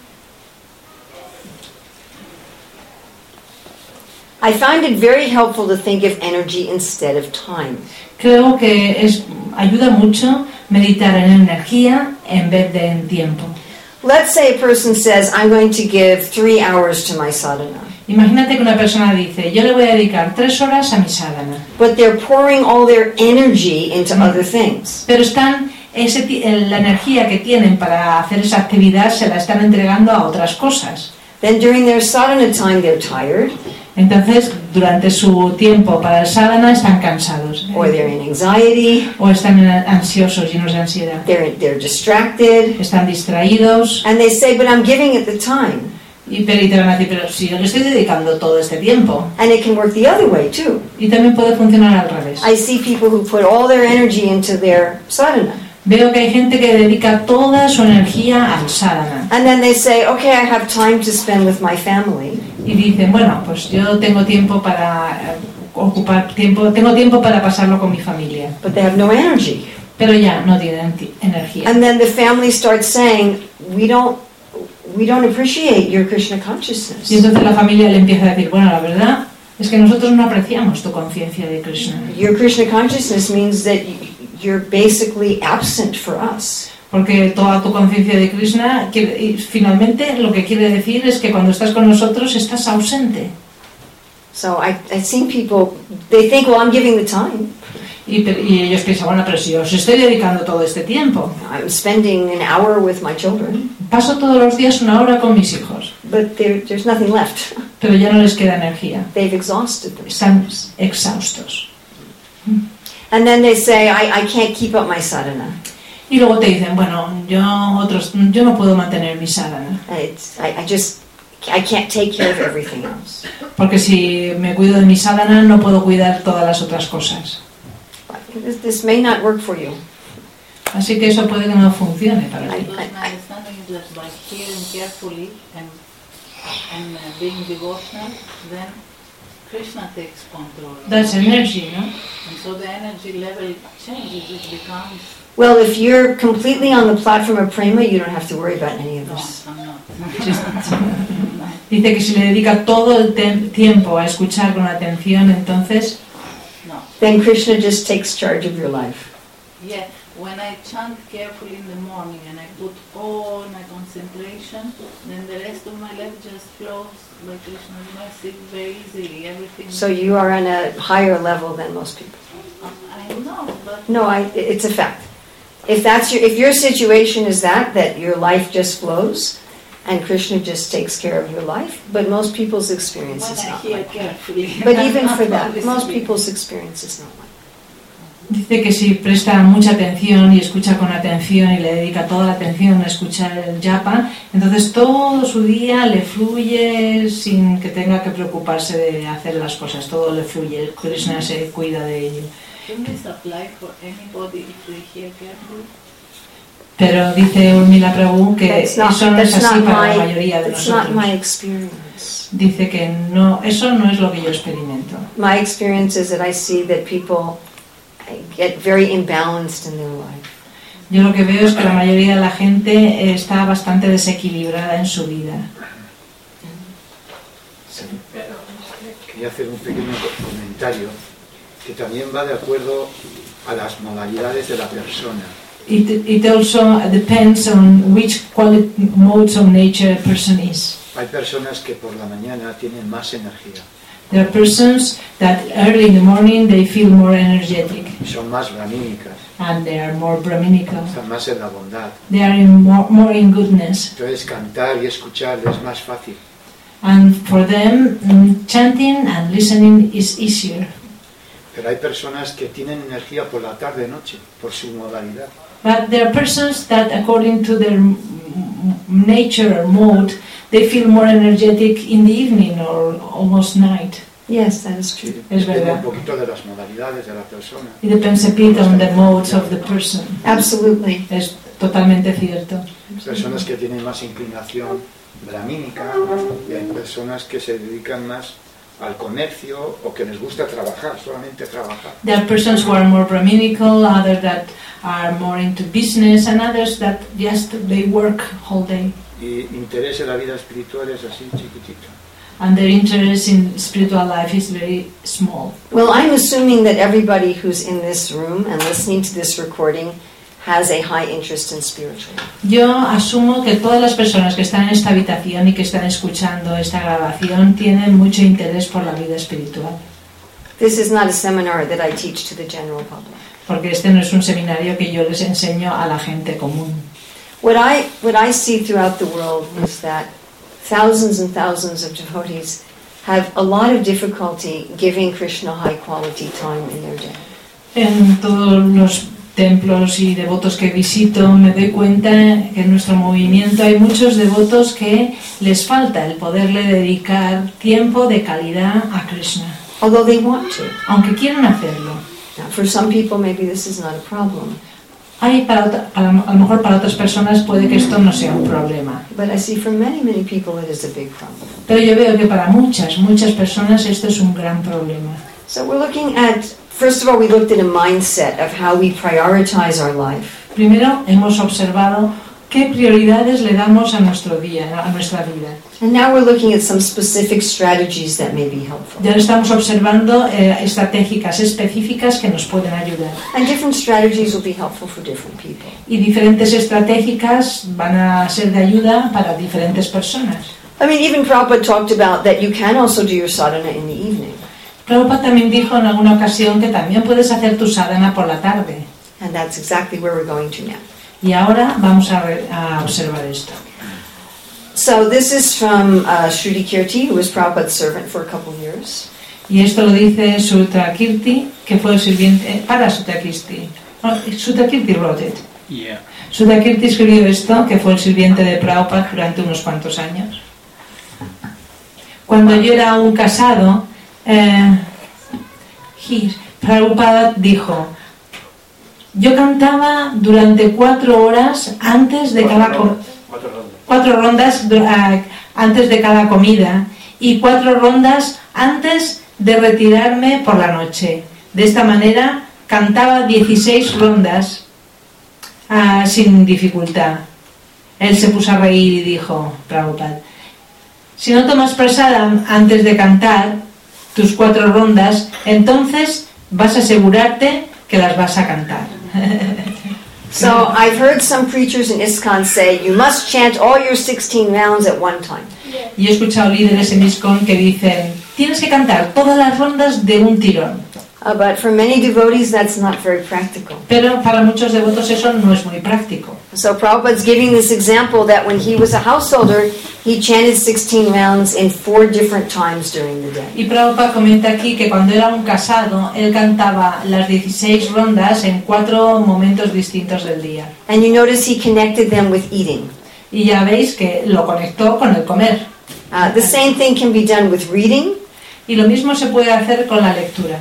I find it very helpful to think of energy instead of time. Creo que es, ayuda mucho meditar en energía en vez de en tiempo. Let's say a person says, I'm going to give three hours to my sadhana, Imagínate que una persona dice, yo le voy a dedicar tres horas a mi sadhana, but they're pouring all their energy into other things. pero están ese, ti- la energía que tienen para hacer esa actividad se la están entregando a otras cosas. Then during their sadhana time, they're tired, Entonces, durante su tiempo para el sadhana están cansados, or they're in anxiety, o están ansiosos, llenos de ansiedad, they're, they're distracted, están distraídos, and they say, but I'm giving it the time. y, pero, y te van a decir, pero si yo le estoy dedicando todo este tiempo. And it can work the other way, too. Y también puede funcionar al revés. I see people who put all their energy into their sadhana. Veo que hay gente que dedica toda su energía al sadhana. And then they say, okay, I have time to spend with my family. Y dicen, bueno, pues yo tengo tiempo para eh, ocupar tiempo, tengo tiempo para pasarlo con mi familia. But they have no energy. Pero ya no tienen ti- energía. And then the family starts saying, we don't, we don't appreciate your Krishna consciousness. Y entonces la familia le empieza a decir, bueno, la verdad es que nosotros no apreciamos tu conciencia de Krishna. Your Krishna consciousness means that you're basically absent for us. Porque toda tu conciencia de Krishna, quiere- y finalmente lo que quiere decir es que cuando estás con nosotros estás ausente. So I, I've seen people, they think, well, I'm giving the time. Y, pe- y ellos piensan, bueno, pero si os estoy dedicando todo este tiempo, I'm spending an hour with my children, paso todos los días una hora con mis hijos, but there, there's nothing left. pero ya no les queda energía, They've exhausted están themselves. exhaustos. And then they say, I, I can't keep up my sadhana. Y luego te dicen, bueno, yo otros, yo no puedo mantener mi sadhana, It's, I, I just, I can't take care of everything else. porque si me cuido de mi sadhana no puedo cuidar todas las otras cosas. This, this may not work for you. Así que eso puede que no funcione para ti. Because my understanding is that by hearing carefully and, and uh, being devotional, then Krishna takes control. That's energy, ¿no? And so the energy level changes, it becomes, Well, if you're completely on the platform of prema, you don't have to worry about any of no, this. I'm not. Dice que si le dedica todo el te- tiempo a escuchar con atención, entonces No. Then Krishna just takes charge of your life. Yeah, when I chant carefully in the morning and I put all my concentration, then the rest of my life just flows by Krishna's mercy very easily. Everything. So you are on a higher level than most people. I know, but No, I, it's a fact. If that's your, if your situation is that, that your life just flows, and Krishna just takes care of your life, but most people's experience when is I not hear like that. carefully. But even not for that, always most speak. people's experience is not like that. dice que si presta mucha atención y escucha con atención y le dedica toda la atención a escuchar el japa, entonces todo su día le fluye sin que tenga que preocuparse de hacer las cosas, todo le fluye, Krishna se cuida de ello. Can this apply for anybody if they hear carefully? Pero dice Urmila Prabhu que That's not, eso no es that's así not para la my, mayoría de that's not nosotros. my experience. Dice que no, eso no es lo que yo experimento. My experience is that I see that people get very imbalanced in their life. Yo lo que veo es que la mayoría de la gente está bastante desequilibrada en su vida. Sí. Quería hacer un pequeño co- comentario que también va de acuerdo a las modalidades de la persona. It, it also depends on which quality, modes of nature a person is. Hay personas que por la mañana tienen más energía, There are persons that early in the morning they feel more energetic son más brahmínicas, and they are more brahminical. están más en la bondad. They are in more, more in goodness. Entonces cantar y escuchar es más fácil. And for them, mm, chanting and listening is easier. Pero hay personas que tienen energía por la tarde-noche, por su modalidad. But there are persons that according to their m- m- nature or mode, they feel more energetic in the evening or almost night. Yes, that is true. Es Depende un verdad. poquito de las modalidades de la persona. It depends a bit on the modes of the person. Absolutely. Es totalmente cierto. Personas que tienen más inclinación brahmínica y hay personas que se dedican más al comercio o que les gusta trabajar, solamente trabajar. There are persons who are more brahminical, others that are more into business, and others that just they work whole day. Y interés en la vida espiritual es así chiquitito. And their interest in spiritual life is very small. Well, I'm assuming that everybody who's in this room and listening to this recording has a high interest in spiritual. Yo asumo que todas las personas que están en esta habitación y que están escuchando esta grabación tienen mucho interés por la vida espiritual. This is not a seminar that I teach to the general public. Porque este no es un seminario que yo les enseño a la gente común. What I what I see throughout the world is that thousands and thousands of devotees have a lot of difficulty giving Krishna high quality time in their day. En todos los templos y devotos que visito me doy cuenta que en nuestro movimiento hay muchos devotos que les falta el poderle dedicar tiempo de calidad a Krishna, Although they want to. aunque quieran hacerlo. Now, for some people, maybe this is not a problem. Hay para, otra- para- a lo mejor para otras personas puede que esto no sea un problema, But I see for many, many people it is a big problem. pero yo veo que para muchas, muchas personas esto es un gran problema. So we're looking at, first of all, we looked at a mindset of how we prioritize our life. Primero hemos observado qué prioridades le damos a nuestro día, a nuestra vida. And now we're looking at some specific strategies that may be helpful. Ya estamos observando eh, estratégicas específicas que nos pueden ayudar. And different strategies will be helpful for different people. Y diferentes estratégicas van a ser de ayuda para diferentes personas. I mean, even Prabhupada talked about that you can also do your sadhana in the evening. Prabhupada también dijo en alguna ocasión que también puedes hacer tu sadhana por la tarde. And that's exactly where we're going to now. Y ahora vamos a, re- a observar esto. So this is from uh, Shruti Kirti, who was Prabhupada's servant for a couple of years. Y esto lo dice Sutra Kirti, que fue el sirviente para Sutra Kirti. No, Sutra Kirti wrote it. Yeah. Sutra Kirti escribió esto, que fue el sirviente de Prabhupada durante unos cuantos años. Cuando yo era un casado, eh, he- Prabhupada dijo: yo cantaba durante cuatro horas antes de cada co- cuatro rondas du- ah, antes de cada comida y cuatro rondas antes de retirarme por la noche. De esta manera cantaba dieciséis rondas ah, sin dificultad. Él se puso a reír y dijo, Prabhupada: si no tomas prasada antes de cantar tus cuatro rondas, entonces vas a asegurarte que las vas a cantar. So I've heard some preachers in ISKCON say you must chant all your sixteen rounds at one time. Y he escuchado líderes en ISKCON que dicen, tienes que cantar todas las rondas de un tirón. Uh, but for many devotees, that's not very practical. Pero para muchos devotos eso no es muy práctico. So Prabhupada's giving this example that when he was a householder, he chanted sixteen rounds in four different times during the day. Y Prabhupada comenta aquí que cuando era un casado, él cantaba las dieciséis rondas en cuatro momentos distintos del día. And you notice he connected them with eating. Y ya veis que lo conectó con el comer. Uh, the same thing can be done with reading. Y lo mismo se puede hacer con la lectura.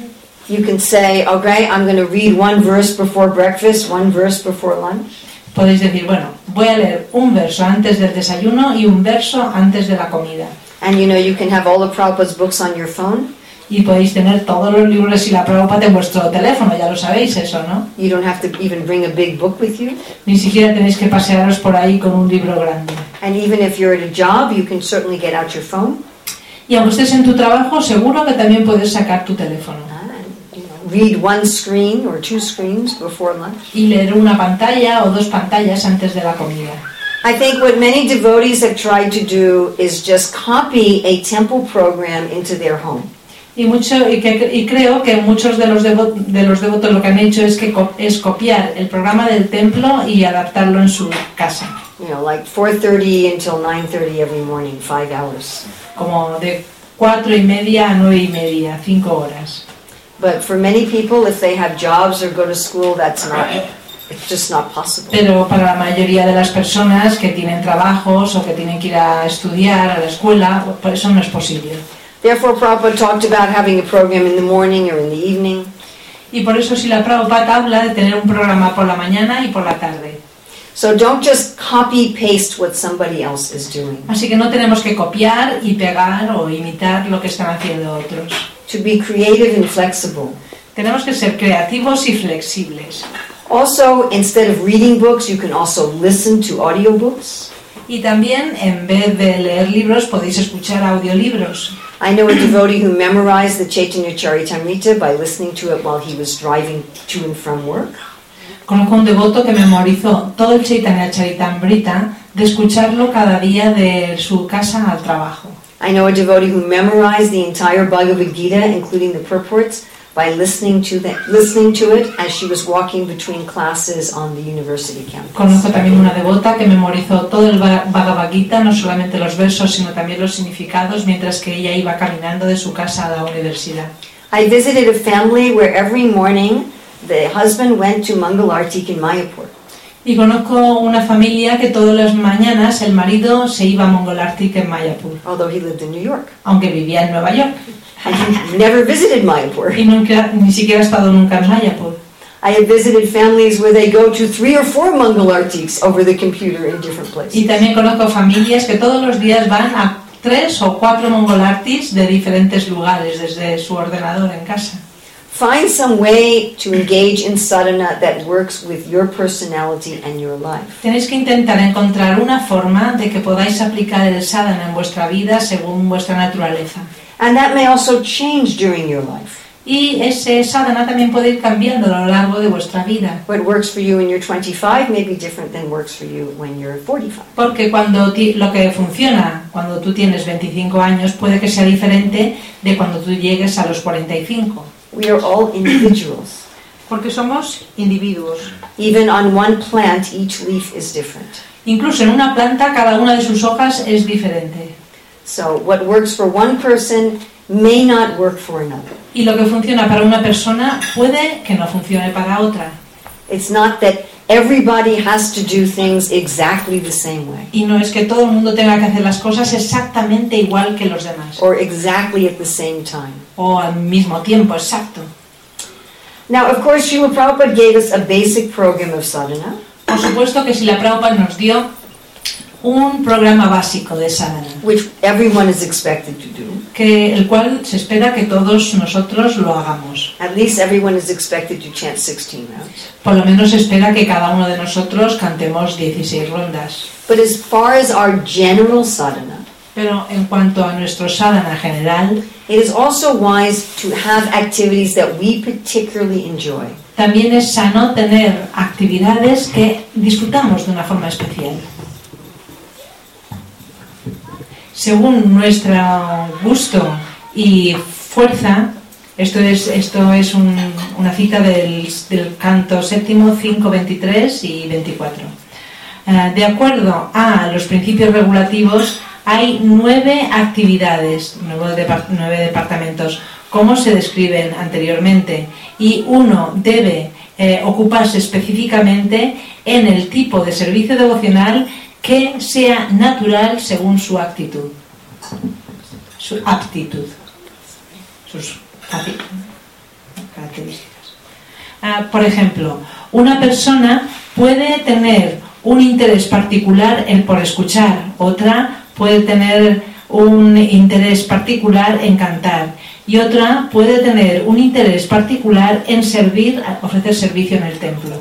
You can say, okay, I'm going to read one verse before breakfast, one verse before lunch. Podéis decir, bueno, voy a leer un verso antes del desayuno y un verso antes de la comida. And you know, you can have all of Prabhupada's books on your phone. Y podéis tener todos los libros y la Prabhupada en vuestro teléfono, ya lo sabéis eso, ¿no? You don't have to even bring a big book with you. Ni siquiera tenéis que pasearos por ahí con un libro grande. And even if you're at a job, you can certainly get out your phone. Y aunque estés en tu trabajo, seguro que también puedes sacar tu teléfono. Uh, you know, read one screen or two screens before lunch. Y leer una pantalla o dos pantallas antes de la comida. I think what many devotees have tried to do is just copy a temple program into their home. Y, mucho, y, que, y creo que muchos de los, devo, de los devotos lo que han hecho es, que, es copiar el programa del templo y adaptarlo en su casa. You know, like four thirty until nine thirty every morning, five hours. Como de cuatro y media a nueve y media, cinco horas. But for many people, if they have jobs or go to school, that's not, it's just not possible. Pero para la mayoría de las personas que tienen trabajos o que tienen que ir a estudiar a la escuela, pues eso no es posible. Therefore, Prabhupada talked about having a program in the morning or in the evening. Y por eso si la Prabhupada habla de tener un programa por la mañana y por la tarde. So don't just copy-paste what somebody else is doing. Así que no tenemos que copiar y pegar o imitar lo que están haciendo otros. To be creative and flexible. Tenemos que ser creativos y flexibles. Also, instead of reading books, you can also listen to audiobooks. Y también, en vez de leer libros, podéis escuchar audiolibros. I know a devotee who memorized the Chaitanya Charitamrita by listening to it while he was driving to and from work. Conozco un devoto que memorizó todo el Chaitanya Charitamrita de escucharlo cada día de su casa al trabajo. I know a devotee who memorized the entire Bhagavad Gita, including the purports, by listening to the, listening to it as she was walking between classes on the university campus. Conozco también una devota que memorizó todo el Bhagavad Gita, no solamente los versos, sino también los significados, mientras que ella iba caminando de su casa a la universidad. I visited a family where every morning the husband went to Mangalartik in Mayapur. Y conozco una familia que todas las mañanas el marido se iba a Mangalartik en Mayapur, Although he lived in New York. aunque vivía en Nueva York. And he never visited Mayapur. Y nunca, ni siquiera ha estado nunca en Mayapur. I have visited families where they go to three or four Mangalartiks over the computer in different places. Y también conozco familias que todos los días van a tres o cuatro Mangalartis de diferentes lugares desde su ordenador en casa. Find some way to engage in sadhana that works with your personality and your life. Tenéis que intentar encontrar una forma de que podáis aplicar el sadhana en vuestra vida según vuestra naturaleza. And that may also change during your life. Y ese sadhana también puede ir cambiando a lo largo de vuestra vida. What works for you when you're twenty-five may be different than works for you when you're forty-five. Porque cuando ti, lo que funciona cuando tú tienes veinticinco años puede que sea diferente de cuando tú llegues a los cuarenta y cinco. We are all individuals. Porque somos individuos. Even on one plant, each leaf is different. Incluso en una planta cada una de sus hojas es diferente. So what works for one person may not work for another. Y lo que funciona para una persona puede que no funcione para otra. It's not that everybody has to do things exactly the same way Y no es que todo el mundo tenga que hacer las cosas exactamente igual que los demás. or exactly at the same time. O al mismo tiempo, exacto. Now, of course, Srila Prabhupada gave us a basic program of sadhana, Por supuesto que si la Prabhupada nos dio un programa básico de sadhana, which everyone is expected to do. que el cual se espera que todos nosotros lo hagamos. At least everyone is expected to chant sixteen rounds. Por lo menos se espera que cada uno de nosotros cantemos dieciséis rondas. But as far as our general sadhana, Pero en cuanto a nuestro sadhana general, it is also wise to have activities that we particularly enjoy. también es sano tener actividades que disfrutamos de una forma especial. Según nuestro gusto y fuerza, esto es, esto es un, una cita del, del canto séptimo, cinco, veintitrés y veinticuatro. Uh, de acuerdo a los principios regulativos, hay nueve actividades, nueve, depart- nueve departamentos, como se describen anteriormente, y uno debe eh, ocuparse específicamente en el tipo de servicio devocional que sea natural según su actitud, su aptitud, sus api- características. Ah, por ejemplo, una persona puede tener un interés particular en por escuchar, otra puede tener un interés particular en cantar y otra puede tener un interés particular en servir, ofrecer servicio en el templo.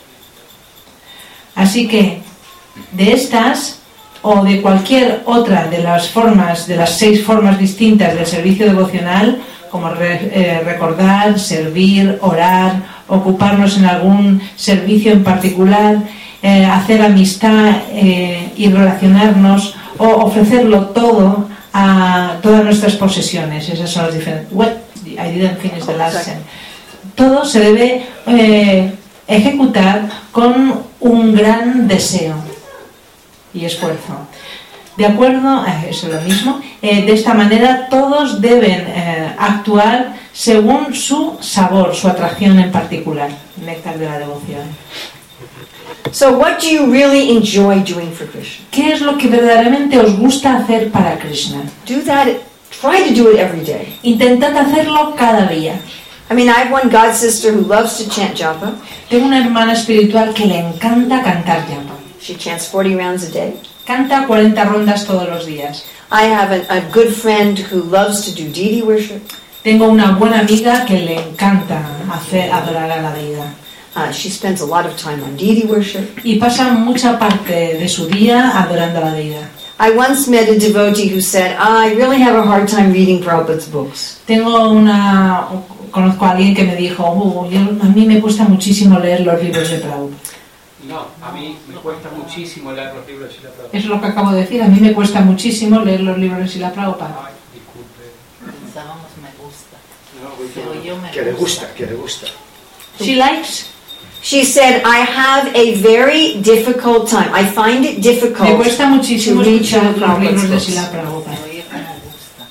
Así que de estas o de cualquier otra de las formas, de las seis formas distintas del servicio devocional, como re, eh, recordar, servir, orar, ocuparnos en algún servicio en particular, eh, hacer amistad eh, y relacionarnos, o ofrecerlo todo a todas nuestras posesiones. Esas son las diferentes. What? I didn't finish the last sentence. Todo se debe eh, ejecutar con un gran deseo y esfuerzo. De acuerdo, eh, eso es lo mismo. Eh, de esta manera todos deben eh, actuar según su sabor, su atracción en particular. Néctar de la devoción. So what do you really enjoy doing for Krishna? ¿Qué es lo que verdaderamente os gusta hacer para Krishna? Do that, try to do it every day. Intentad hacerlo cada día. I mean, I have one god sister who loves to chant japa. Tengo una hermana espiritual que le encanta cantar japa. She chants forty rounds a day. Canta cuarenta rondas todos los días. I have a, a good friend who loves to do deity worship. Tengo una buena amiga que le encanta hacer adorar a la deidad. Uh, she spends a lot of time on deity worship. Y pasa mucha parte de su día adorando a la deidad. I once met a devotee who said, I really have a hard time reading Prabhupada's books. Tengo una... Conozco a alguien que me dijo, oh, yo, a mí me cuesta muchísimo leer los libros de Prabhupada. No, a mí me cuesta muchísimo leer los libros de Srila Prabhupada. Eso es lo que acabo de decir, a mí me cuesta muchísimo leer los libros de Srila Prabhupada. Ay, disculpe. Pensábamos me gusta. No, pues Digo, yo me Que le gusta, que le gusta. She likes. She said, I have a very difficult time. I find it Me difficult cuesta muchísimo to read escuchar Srila los libros de Prabhupada's Srila books. Prabhupada. Oye, que me gusta.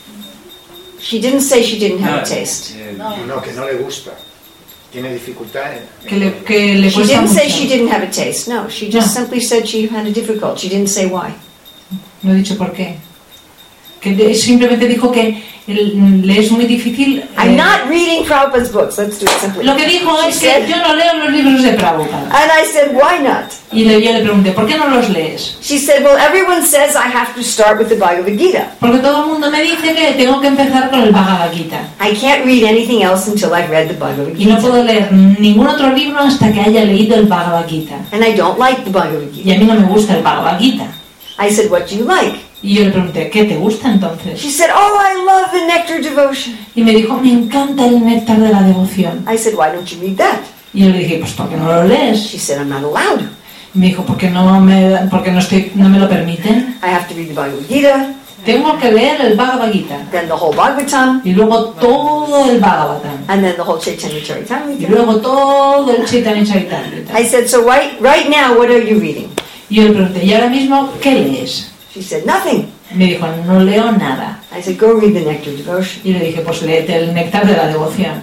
She didn't say she didn't have No, a taste. yeah, No, No, que no le gusta. Tiene dificultad en... Que le, que le She cuesta didn't say mucho. she didn't have a taste. No, she just No. simply said she had a difficult. She didn't say why. No he dicho por qué. Que de- simplemente dijo que el- le es muy difícil. I'm eh, not reading Prabhupada's books. Let's do it simply. Lo que dijo She es que said- yo no leo los libros de Prabhupada. And I said, why not? Y le, yo le pregunté, ¿por qué no los lees? She said, well, everyone says I have to start with the Bhagavad Gita. Porque todo el mundo me dice que tengo que empezar con el Bhagavad Gita. I can't read anything else until I've read the Bhagavad Y no Gita. puedo leer ningún otro libro hasta que haya leído el Bhagavad Gita. And I don't like the Bhagavad Y Gita. a mí no me gusta el Bhagavad Gita. I said, what do you like? Y yo le pregunté, ¿qué te gusta entonces? She said, oh, I love the Nectar Devotion. Y me dijo, me encanta el néctar de la devoción. I said, why don't you read that? Y yo le dije, pues ¿por qué no lo lees? She said, I'm not allowed. Y me dijo, ¿por qué no me, porque no, estoy, no me lo permiten? I have to read the Bhagavad Gita, Tengo que leer el Bhagavad Gita. then the whole Bhagavatam, Y luego todo el Bhagavatam. and then the whole Chaitanya Y Charitamrita. luego todo el Chaitanya Charitamrita. I said, so right, right now, what are you reading? Y yo le pregunté, ¿y ahora mismo qué lees? She said, nothing. Me dijo, no leo nada. I said, go read the Nectar Devotion. Y le dije, pues léete el néctar de la devoción.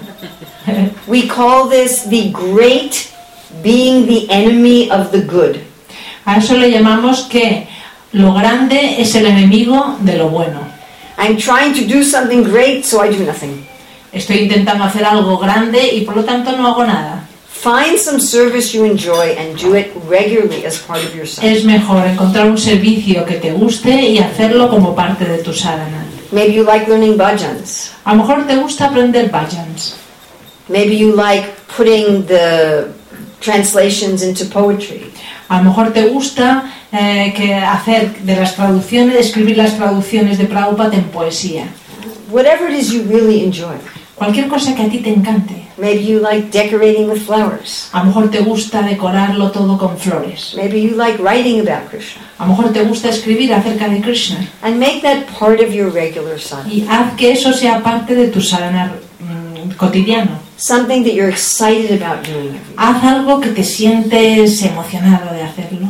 We call this the great being the enemy of the good. A eso le llamamos que lo grande es el enemigo de lo bueno. I'm trying to do something great, so I do nothing. Estoy intentando hacer algo grande y por lo tanto no hago nada. Find some service you enjoy and do it regularly as part of your sadhana. Es mejor encontrar un servicio que te guste y hacerlo como parte de tu sadhana. Maybe you like learning bhajans. A lo mejor te gusta aprender bhajans. Maybe you like putting the translations into poetry. A lo mejor te gusta eh, que hacer de las traducciones, escribir las traducciones de Prabhupada en poesía. Whatever it is you really enjoy. Cualquier cosa que a ti te encante. Maybe you like decorating with flowers. A lo mejor te gusta decorarlo todo con flores. Maybe you like writing about Krishna. A lo mejor te gusta escribir acerca de Krishna. And make that part of your regular sadhana. Y haz que eso sea parte de tu sadhana mm, cotidiano. Something that you're excited about doing every day. Haz algo que te sientes emocionado de hacerlo.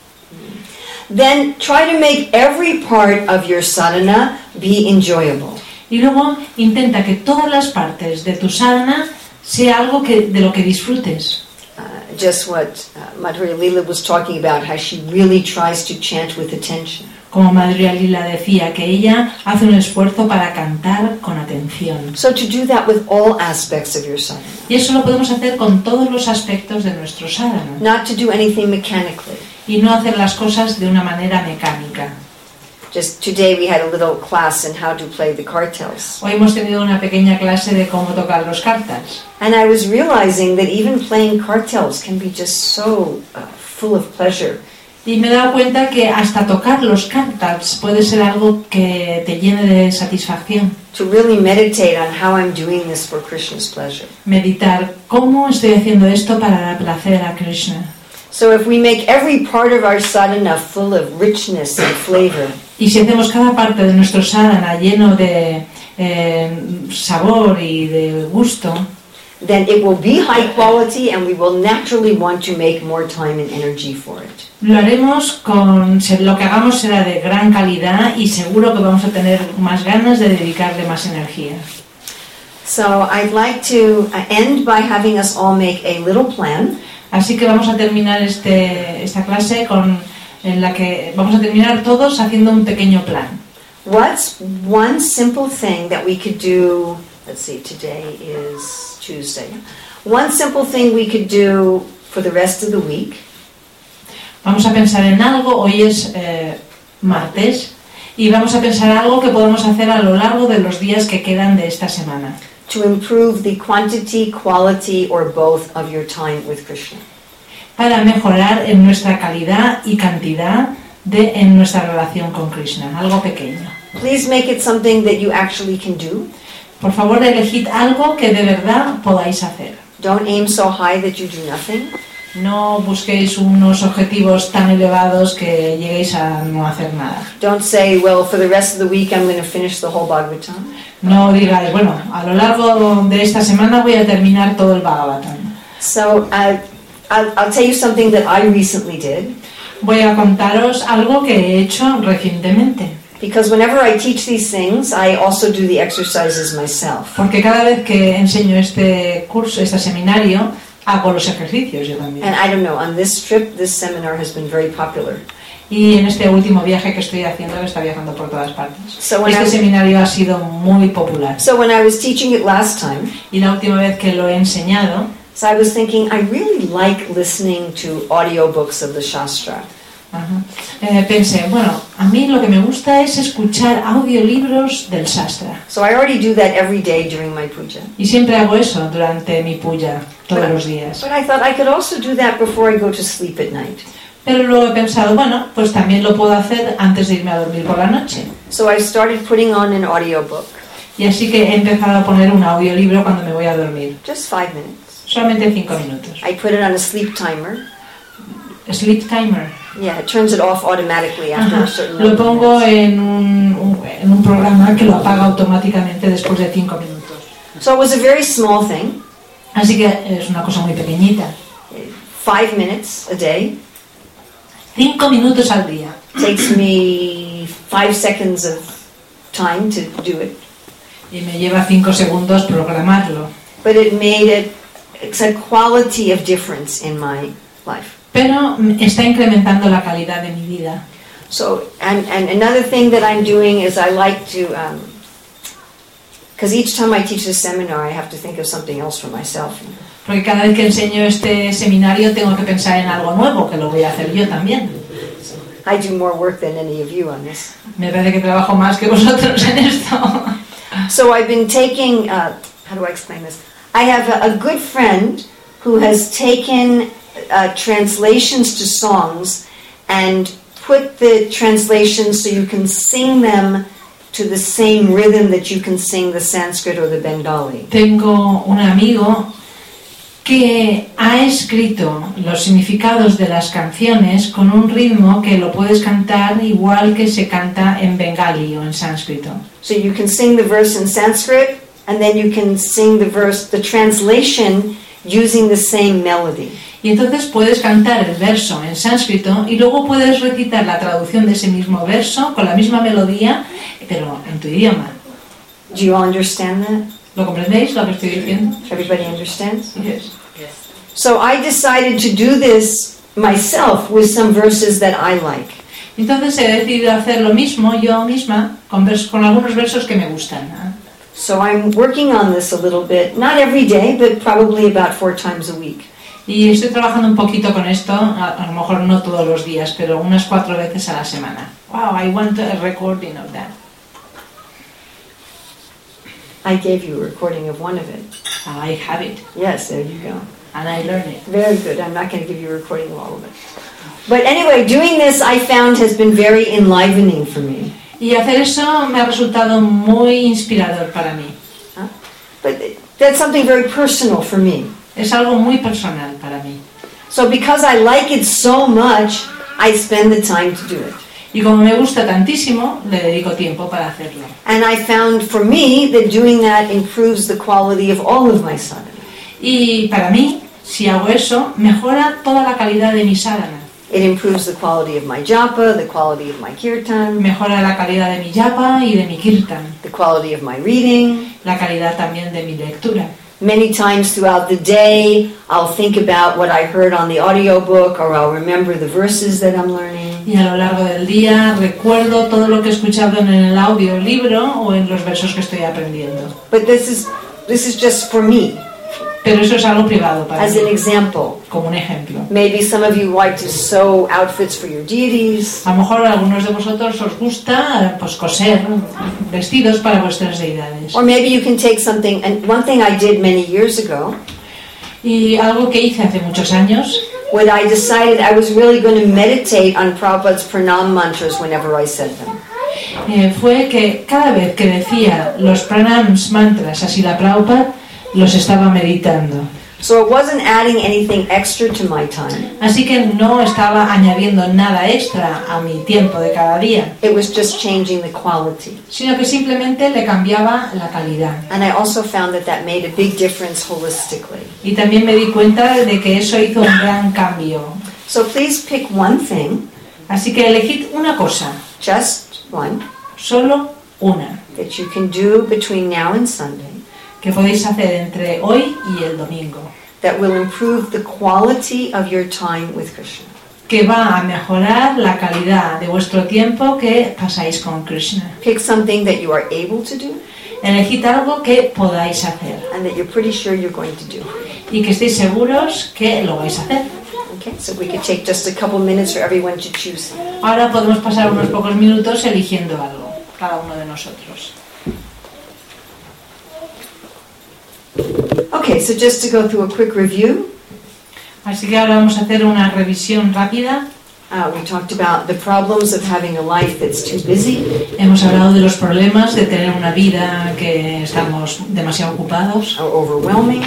Then try to make every part of your sadhana be enjoyable. Y luego intenta que todas las partes de tu sadhana sea algo que, de lo que disfrutes. Uh, just what uh, Madhurya Leela was talking about, how she really tries to chant with attention. Como Madhurya Lila decía, que ella hace un esfuerzo para cantar con atención. So to do that with all aspects of your sadhana. Y eso lo podemos hacer con todos los aspectos de nuestro sadhana. Not to do anything mechanically. Y no hacer las cosas de una manera mecánica. Just today we had a little class in how to play the kartals. Hoy hemos tenido una pequeña clase de cómo tocar los kartas. And I was realizing that even playing kartals can be just so uh, full of pleasure. Y me he dado cuenta que hasta tocar los kartas puede ser algo que te llene de satisfacción. To really meditate on how I'm doing this for Krishna's pleasure. Meditar, ¿cómo estoy haciendo esto para dar placer a Krishna? So if we make every part of our sadhana full of richness and flavor, Y si hacemos cada parte de nuestro sadhana lleno de eh, sabor y de gusto, then it will be high quality and we will naturally want to make more time and energy for it. lo haremos con, se- lo que hagamos será de gran calidad y seguro que vamos a tener más ganas de dedicarle más energía. So I'd like to uh, end by having us all make a little plan. Así que vamos a terminar este, esta clase con, en la que vamos a terminar todos haciendo un pequeño plan. What's one simple thing that we could do, let's see, today is Tuesday. One simple thing we could do for the rest of the week Vamos a pensar en algo, hoy es eh, martes, y vamos a pensar algo que podemos hacer a lo largo de los días que quedan de esta semana, to improve the quantity, quality, or both of your time with Krishna. para mejorar en nuestra calidad y cantidad de, en nuestra relación con Krishna, algo pequeño. Please make it something that you actually can do. Por favor, elegid algo que de verdad podáis hacer. Don't aim so high that you do nothing. No busquéis unos objetivos tan elevados que lleguéis a no hacer nada. Don't say, well, for the rest of the week I'm going to finish the whole Bhagavatam. No digáis, bueno, a lo largo de esta semana voy a terminar todo el Bhagavatam. So uh, I'll, I'll tell you something that I recently did. Voy a contaros algo que he hecho recientemente. Because whenever I teach these things, I also do the exercises myself. Porque cada vez que enseño este curso, este seminario, hago los ejercicios yo también. And I don't know, on this trip, this seminar has been very popular. Y en este último viaje que estoy haciendo, que está viajando por todas partes, So when este I- seminario ha sido muy popular. So when I was teaching it last time, Y la última vez que lo he enseñado, so I was thinking, I really like listening to audiobooks of the Shastra. ajá, eh, pensé, bueno, a mí lo que me gusta es escuchar audiolibros del Shastra. So I already do that every day during my puja. Y siempre hago eso durante mi puja, todos los días. But I thought I could also do that before I go to sleep at night. Pero luego he pensado, bueno, pues también lo puedo hacer antes de irme a dormir por la noche. So I started putting on an audiobook, Y así que he empezado a poner un audiolibro cuando me voy a dormir. just five minutes. Solamente cinco minutos. I put it on a sleep timer. Sleep timer. Yeah, it turns it off automatically after Ajá. a certain Lo number of pongo minutes. en un, un- en un programa que lo apaga automáticamente después de cinco minutos. So it was a very small thing, Así que es una cosa muy pequeñita. five minutes a day. Cinco minutos al día. Takes me five seconds of time to do it. Y me lleva cinco segundos programarlo. But it made it, it's a quality of difference in my life. Pero está incrementando la calidad de mi vida. So, and, and another thing that I'm doing is I like to, because each time I teach this seminar, I have to think of something else for myself. Porque cada vez que enseño este seminario tengo que pensar en algo nuevo, que lo voy a hacer yo también. I do more work than any of you on this. Me parece que trabajo más que vosotros en esto. So I've been taking, uh, how do I explain this? I have a, a good friend who has taken uh, translations to songs and put the translations so you can sing them to the same rhythm that you can sing the Sanskrit or the Bengali. Tengo un amigo que ha escrito los significados de las canciones con un ritmo que lo puedes cantar igual que se canta en bengali o en sánscrito. So you can sing the verse in Sanskrit and then you can sing the verse, the translation using the same melody. Y entonces puedes cantar el verso en sánscrito y luego puedes recitar la traducción de ese mismo verso con la misma melodía, pero en tu idioma. Do you all understand that? ¿Lo comprendéis lo que estoy diciendo? Everybody understands? Yes. Yes. So I decided to do this myself with some verses that I like. Entonces he decidido hacer lo mismo yo misma con, vers- con algunos versos que me gustan, ¿no? So I'm working on this a little bit, not every day, but probably about four times a week. Y estoy trabajando un poquito con esto, a, a lo mejor no todos los días, pero unas cuatro veces a la semana. Wow, I want a recording of that. I gave you a recording of one of it. I have it, Yes, there you go. and I learn it. Very good. I'm not going to give you a recording of all of it. But anyway, doing this I found has been very enlivening for me. Y hacer eso me ha resultado muy inspirador para mí. But that's something very personal for me. Es algo muy personal para mí. So because I like it so much, I spend the time to do it. Y como me gusta tantísimo, le dedico tiempo para hacerlo. And I found for me that doing that improves the quality of all of my sadhana. Y para mí, si hago eso, mejora toda la calidad de mi sadhana. It improves the quality of my japa, the quality of my kirtan, Mejora la calidad de mi japa y de mi kirtan. the quality of my reading. La calidad también de mi lectura. Many times throughout the day, I'll think about what I heard on the audiobook, or I'll remember the verses that I'm learning. Y a lo largo del día recuerdo todo lo que he escuchado en el audiolibro o en los versos que estoy aprendiendo. But this is this is just for me, Pero eso es algo privado para as mí, an example. como un ejemplo. Maybe some of you like to sew outfits for your deities. A lo mejor a algunos de vosotros os gusta pues coser vestidos para vuestras deidades. Or maybe you can take something, and one thing I did many years ago, Y algo que hice hace muchos años, when I decided I was really going to meditate on Prabhupada's pranam mantras whenever I said them. eh, fue que cada vez que decía los pranams mantras así la Prabhupada, los estaba meditando. So it wasn't adding anything extra to my time. Así que no estaba añadiendo nada extra a mi tiempo de cada día, It was just changing the quality. sino que simplemente le cambiaba la calidad. And I also found that that made a big difference holistically. Y también me di cuenta de que eso hizo un gran cambio. So please pick one thing, Así que elegid una cosa, just one, solo una, that you can do between now and Sunday que podéis hacer entre hoy y el domingo, that will improve the quality of your time with Krishna. que va a mejorar la calidad de vuestro tiempo que pasáis con Krishna. Pick something that you are able to do Elegid algo que podáis hacer and that you're pretty sure you're going to do. y que estéis seguros que lo vais a hacer. Okay, so we could take just a couple minutes for everyone to choose. Ahora podemos pasar unos pocos minutos eligiendo algo, cada uno de nosotros. Okay, so just to go through a quick review, Así que ahora vamos a hacer una revisión rápida. uh, we talked about the problems of having a life that's too busy. Hemos hablado de los problemas de tener una vida que estamos demasiado ocupados Or overwhelming.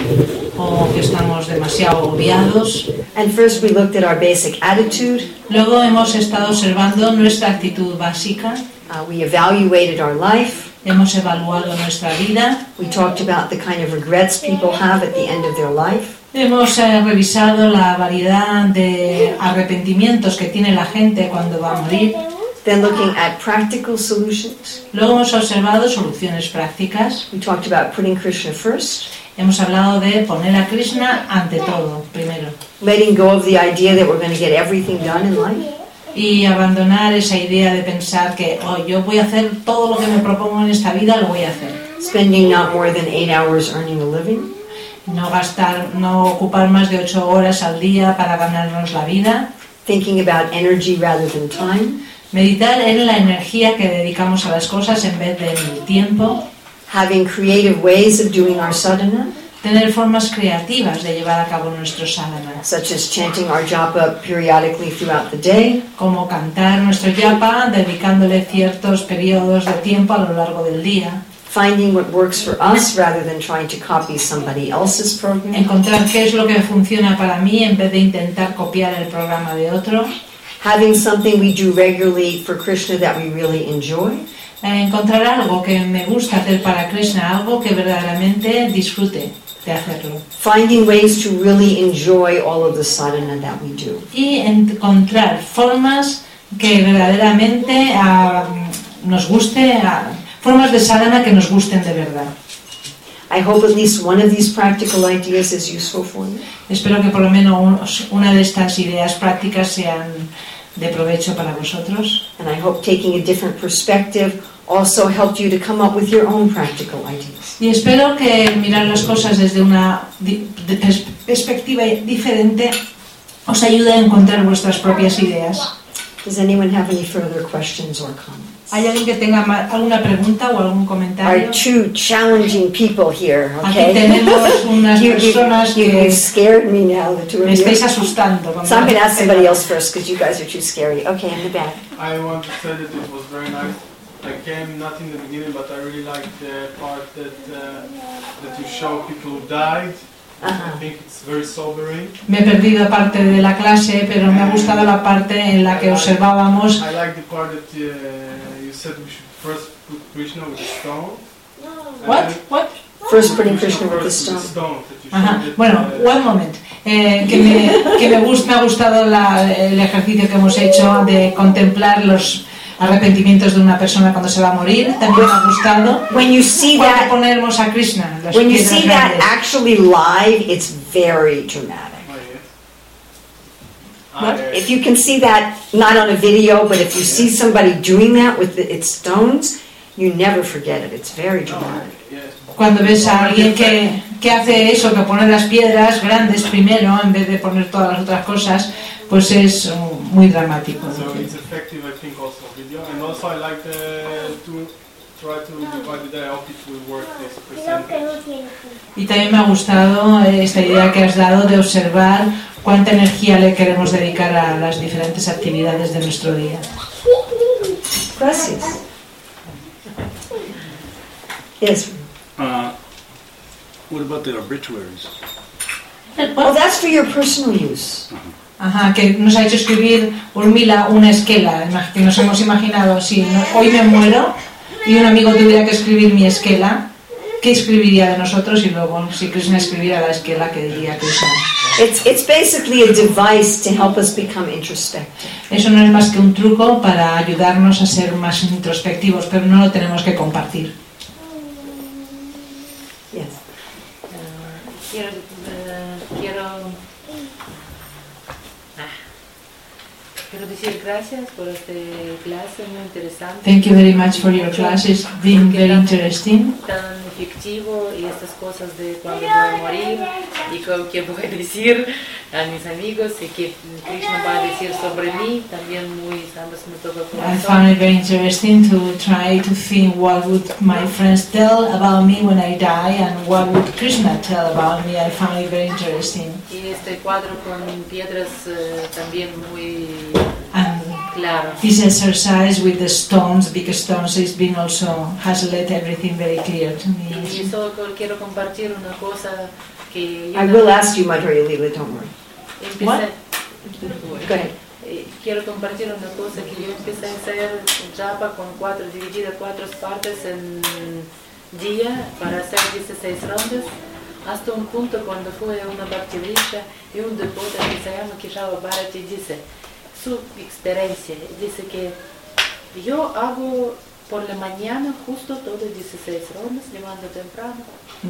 o que estamos demasiado obviados. And first we looked at our basic attitude. Luego hemos estado observando nuestra actitud básica, Uh, we evaluated our life. hemos evaluado nuestra vida, We talked about the kind of regrets people have at the end of their life. hemos eh, revisado la variedad de arrepentimientos que tiene la gente cuando va a morir. Then looking at practical solutions. Luego hemos observado soluciones prácticas. We talked about putting Krishna first. Hemos hablado de poner a Krishna ante todo, primero, Letting go of the idea that we're going to get everything done in life. y abandonar esa idea de pensar que oh, yo voy a hacer todo lo que me propongo en esta vida, lo voy a hacer. Spending not more than eight hours earning a living. No gastar, no ocupar más de ocho horas al día para ganarnos la vida. Thinking about energy rather than time. Meditar en la energía que dedicamos a las cosas en vez de en el tiempo. Having creative ways of doing our sadhana, Tener formas creativas de llevar a cabo nuestro sadhana, such as chanting our japa periodically throughout the day, como cantar nuestro yapa dedicándole ciertos periodos de tiempo a lo largo del día. finding what works for us rather than trying to copy somebody else's program, Encontrar qué es lo que funciona para mí en vez de intentar copiar el programa de otro. having something we do regularly for Krishna that we really enjoy, Eh, encontrar algo que me gusta hacer para Krishna, algo que verdaderamente disfrute de hacerlo. finding ways to really enjoy all of the sadhana that we do. Y encontrar formas que verdaderamente ah, nos guste, ah, formas de sadhana que nos gusten de verdad. I hope at least one of these practical ideas is useful for you. Espero que por lo menos una de estas ideas prácticas sean de provecho para vosotros. And I hope taking a different perspective also helped you to come up with your own practical ideas. Y espero que mirar las cosas desde una di- de pers- perspectiva diferente os ayude a encontrar vuestras propias ideas. Does anyone have any further questions or comments? ¿Hay alguien que tenga ma- alguna pregunta o algún comentario? Our two challenging people here, Aquí okay? tenemos unas You, you, personas you, que you scared me now, the two of me you. estáis asustando. con So I'm going to ask tantos somebody temas. else first because you guys are too scary. Okay, in the back. I want to say that it was very nice. I came not in the beginning, but I really liked the part that uh, that you show people who died. Uh-huh. I think it's very sobering. Me he perdido parte de la clase, pero me ha gustado la parte en la que observábamos. I like the part that uh, you said we should first put Krishna with the stone. What? What? First putting Krishna with the First stone. that you Ajá. showed that, Bueno, uh, one moment. Eh, que me, que me, gust- me ha gustado la- el ejercicio que hemos hecho de contemplar los arrepentimientos de una persona cuando se va a morir. También me ha gustado. When you see Cuando that, ponemos a Krishna, las when you piedras see that grandes. actually live, it's very dramatic. oh, yes. What? Ah, yes. If you can see that, not on a video, but if you see somebody doing that with the, its stones, you never forget it. It's very dramatic. Yes. Cuando ves a alguien que, que hace eso, que pone las piedras grandes primero en vez de poner todas las otras cosas, pues es um, muy dramático. So it's effective, I think, also video. And also I like uh, to try to divide the day. I hope it will work this percentage. Y también me ha gustado eh, esta idea que has dado de observar cuánta energía le queremos dedicar a las diferentes actividades de nuestro día. Gracias. Yes. Uh, what about the obituaries? Oh, that's for your personal use. Ajá, que nos ha hecho escribir Urmila una esquela, que nos hemos imaginado, si no, hoy me muero y un amigo tuviera que escribir mi esquela, ¿qué escribiría de nosotros? Y luego, si Krishna escribiera la esquela, ¿qué diría Krishna? It's, it's basically a device to help us become introspective. Eso no es más que un truco para ayudarnos a ser más introspectivos, pero no lo tenemos que compartir. Yes. Uh, quiero, uh, quiero, ah, quiero decir gracias por esta clase muy interesante. Thank you very much for your classes, been very interesting. Tan efectivo y estas cosas de cuando voy a morir y co- que voy a decir a mis amigos y que Krishna va a decir sobre mí también muy, sabes, me toca el I corazón. found it very interesting to try to think what would my friends tell about me when I die and what would Krishna tell about me. I found it very interesting. Y este cuadro con piedras eh, también muy And claro. this exercise with the stones, big stones, has been also has let everything very clear to me. Y solo co- quiero compartir una cosa que yo I will ask you, Madhurya Leela, don't worry. empecé. What? Go ahead. Eh, Quiero compartir una cosa que yo empecé a hacer japa con cuatro, dividida cuatro partes en día para hacer dieciséis rondas, hasta un punto cuando fue una bhakti-vriksha y un devota que se llama Keshava Bharati dice su experiencia, dice que yo hago por la mañana justo todo dieciséis rondas, levando temprano.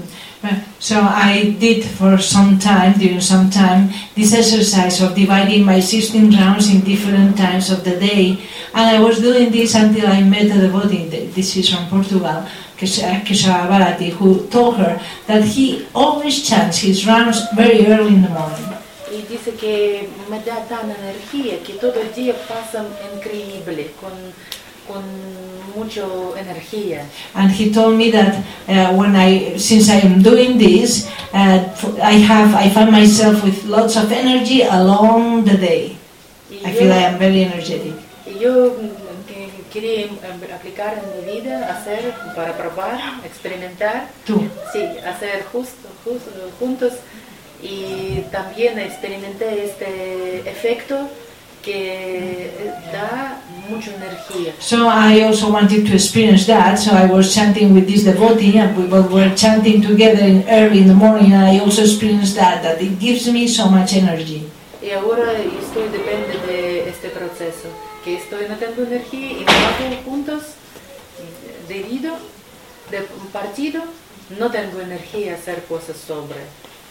So I did for some time, during some time, this exercise of dividing my sixteen rounds in different times of the day, and I was doing this until I met a devotee, this is from Portugal, Keshava Bharati, who told her that he always chants his rounds very early in the morning. Y dice que me da tan energía que todo el día pasa increíble, con, con mucha energía. And he told me that uh, when I, since I am doing this, uh, I have, I find myself with lots of energy along the day. Y I yo, feel I am very energetic. y yo mm, que quería mm, aplicar en mi vida, hacer para probar, experimentar, Tú. sí, hacer justo, justo, juntos. Y también experimenté este efecto que da mucha energía. So I also wanted to experience that, so I was chanting with this devotee and we both were chanting together in early in the morning, and I also experienced that, that it gives me so much energy. Y ahora estoy depende de este proceso, que estoy no tengo energía y me hago juntos debido de un partido, no tengo energía a hacer cosas sobre.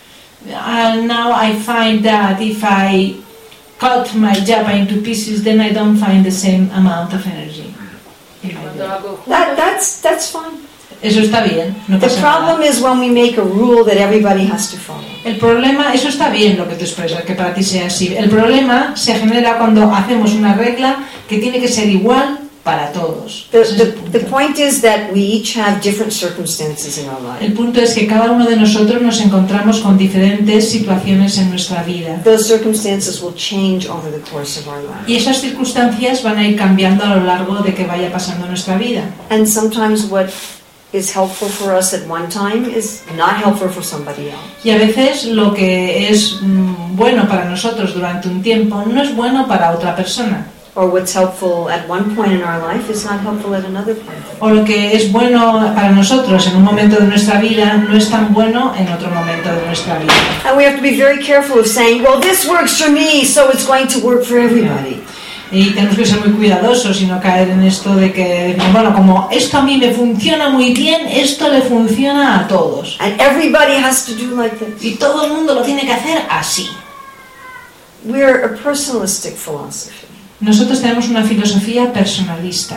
And now I find that if I cut my japa into pieces, then I don't find the same amount of energy in my Cuando day. hago That, juntos, that's, that's fine. Eso está bien, no The pasa nada. problem is when we make a rule that everybody has to follow. El problema, eso está bien lo que tú expresas, que para ti sea así. El problema se genera cuando hacemos una regla que tiene que ser igual para todos. The, Ese es the, el punto. the point is that we each have different circumstances in our life. El punto es que cada uno de nosotros nos encontramos con diferentes situaciones en nuestra vida. Those circumstances will change over the course of our life. Y esas circunstancias van a ir cambiando a lo largo de que vaya pasando nuestra vida. And sometimes what is helpful for us at one time is not helpful for somebody else. Y a veces lo que es mm, bueno para nosotros durante un tiempo no es bueno para otra persona. Or what's helpful at one point in our life is not helpful at another point. O lo que es bueno para nosotros en un momento de nuestra vida no es tan bueno en otro momento de nuestra vida. And we have to be very careful of saying, well, this works for me, so it's going to work for everybody. Y tenemos que ser muy cuidadosos y no caer en esto de que, bueno, como esto a mí me funciona muy bien, esto le funciona a todos. And everybody has to do like this. Y todo el mundo lo tiene que hacer así. We're a personalistic philosophy. Nosotros tenemos una filosofía personalista.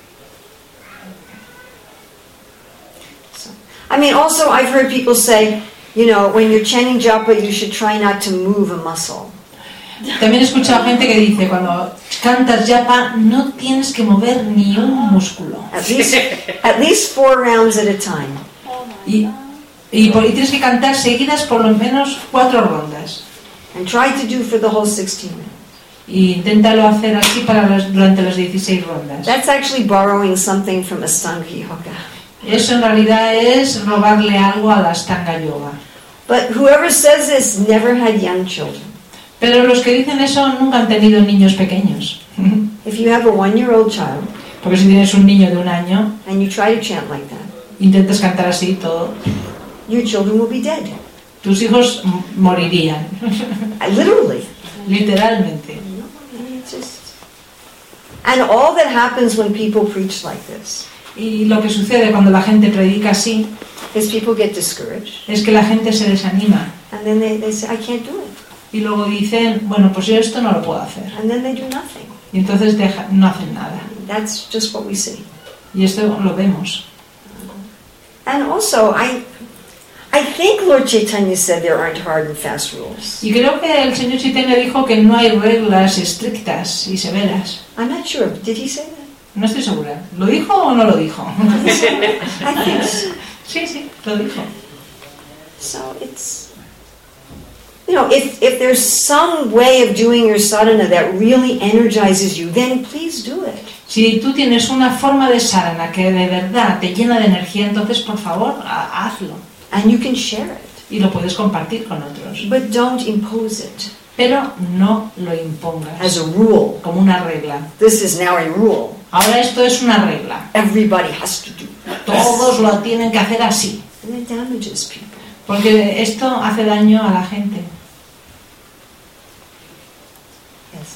So, I mean, also I've heard people say, you know, when you're chanting japa, you should try not to move a muscle. También he escuchado gente que dice, cuando cantas japa no tienes que mover ni un músculo. At least, at least four rounds at a time. Y, y, por- y tienes que cantar seguidas por lo menos cuatro rondas. And try to do for the whole sixteen rounds. Y inténtalo hacer así para las, durante las dieciséis rondas. That's actually borrowing something from Astanga Yoga. Eso en realidad es robarle algo a la Ashtanga Yoga. But whoever says this never had young children. Pero los que dicen eso nunca han tenido niños pequeños. If you have a one-year-old child Porque si tienes un niño de un año, and you try to chant like that, intentas cantar así todo, your children will be dead. tus hijos m- morirían. Literally. Literalmente. It's just... And all that happens when people preach like this Y lo que sucede cuando la gente predica así is people get discouraged. es que la gente se desanima. And then they, they say, I can't do it. Y luego dicen, bueno, pues yo esto no lo puedo hacer. And then they do nothing. Y entonces deja- no hacen nada. That's just what we see. Y esto lo vemos. And also, I, I think Lord Chaitanya said there aren't hard and fast rules. Y creo que el señor Chaitanya dijo que no hay reglas estrictas y severas. I'm not sure. Did he say that? No estoy segura. ¿Lo dijo o no lo dijo? I think so. Sí, sí, lo dijo. So it's, you know, if, if there's some way of doing your sadhana that really energizes you, then please do it. Si tú tienes una forma de sadhana que de verdad te llena de energía, entonces por favor, ha- hazlo. And you can share it. Y lo puedes compartir con otros. But don't impose it Pero no lo impongas as a rule. como una regla. This is now a rule. Ahora esto es una regla. Everybody has to do it. Todos lo tienen que hacer así. And it damages people. Porque esto hace daño a la gente. Yes.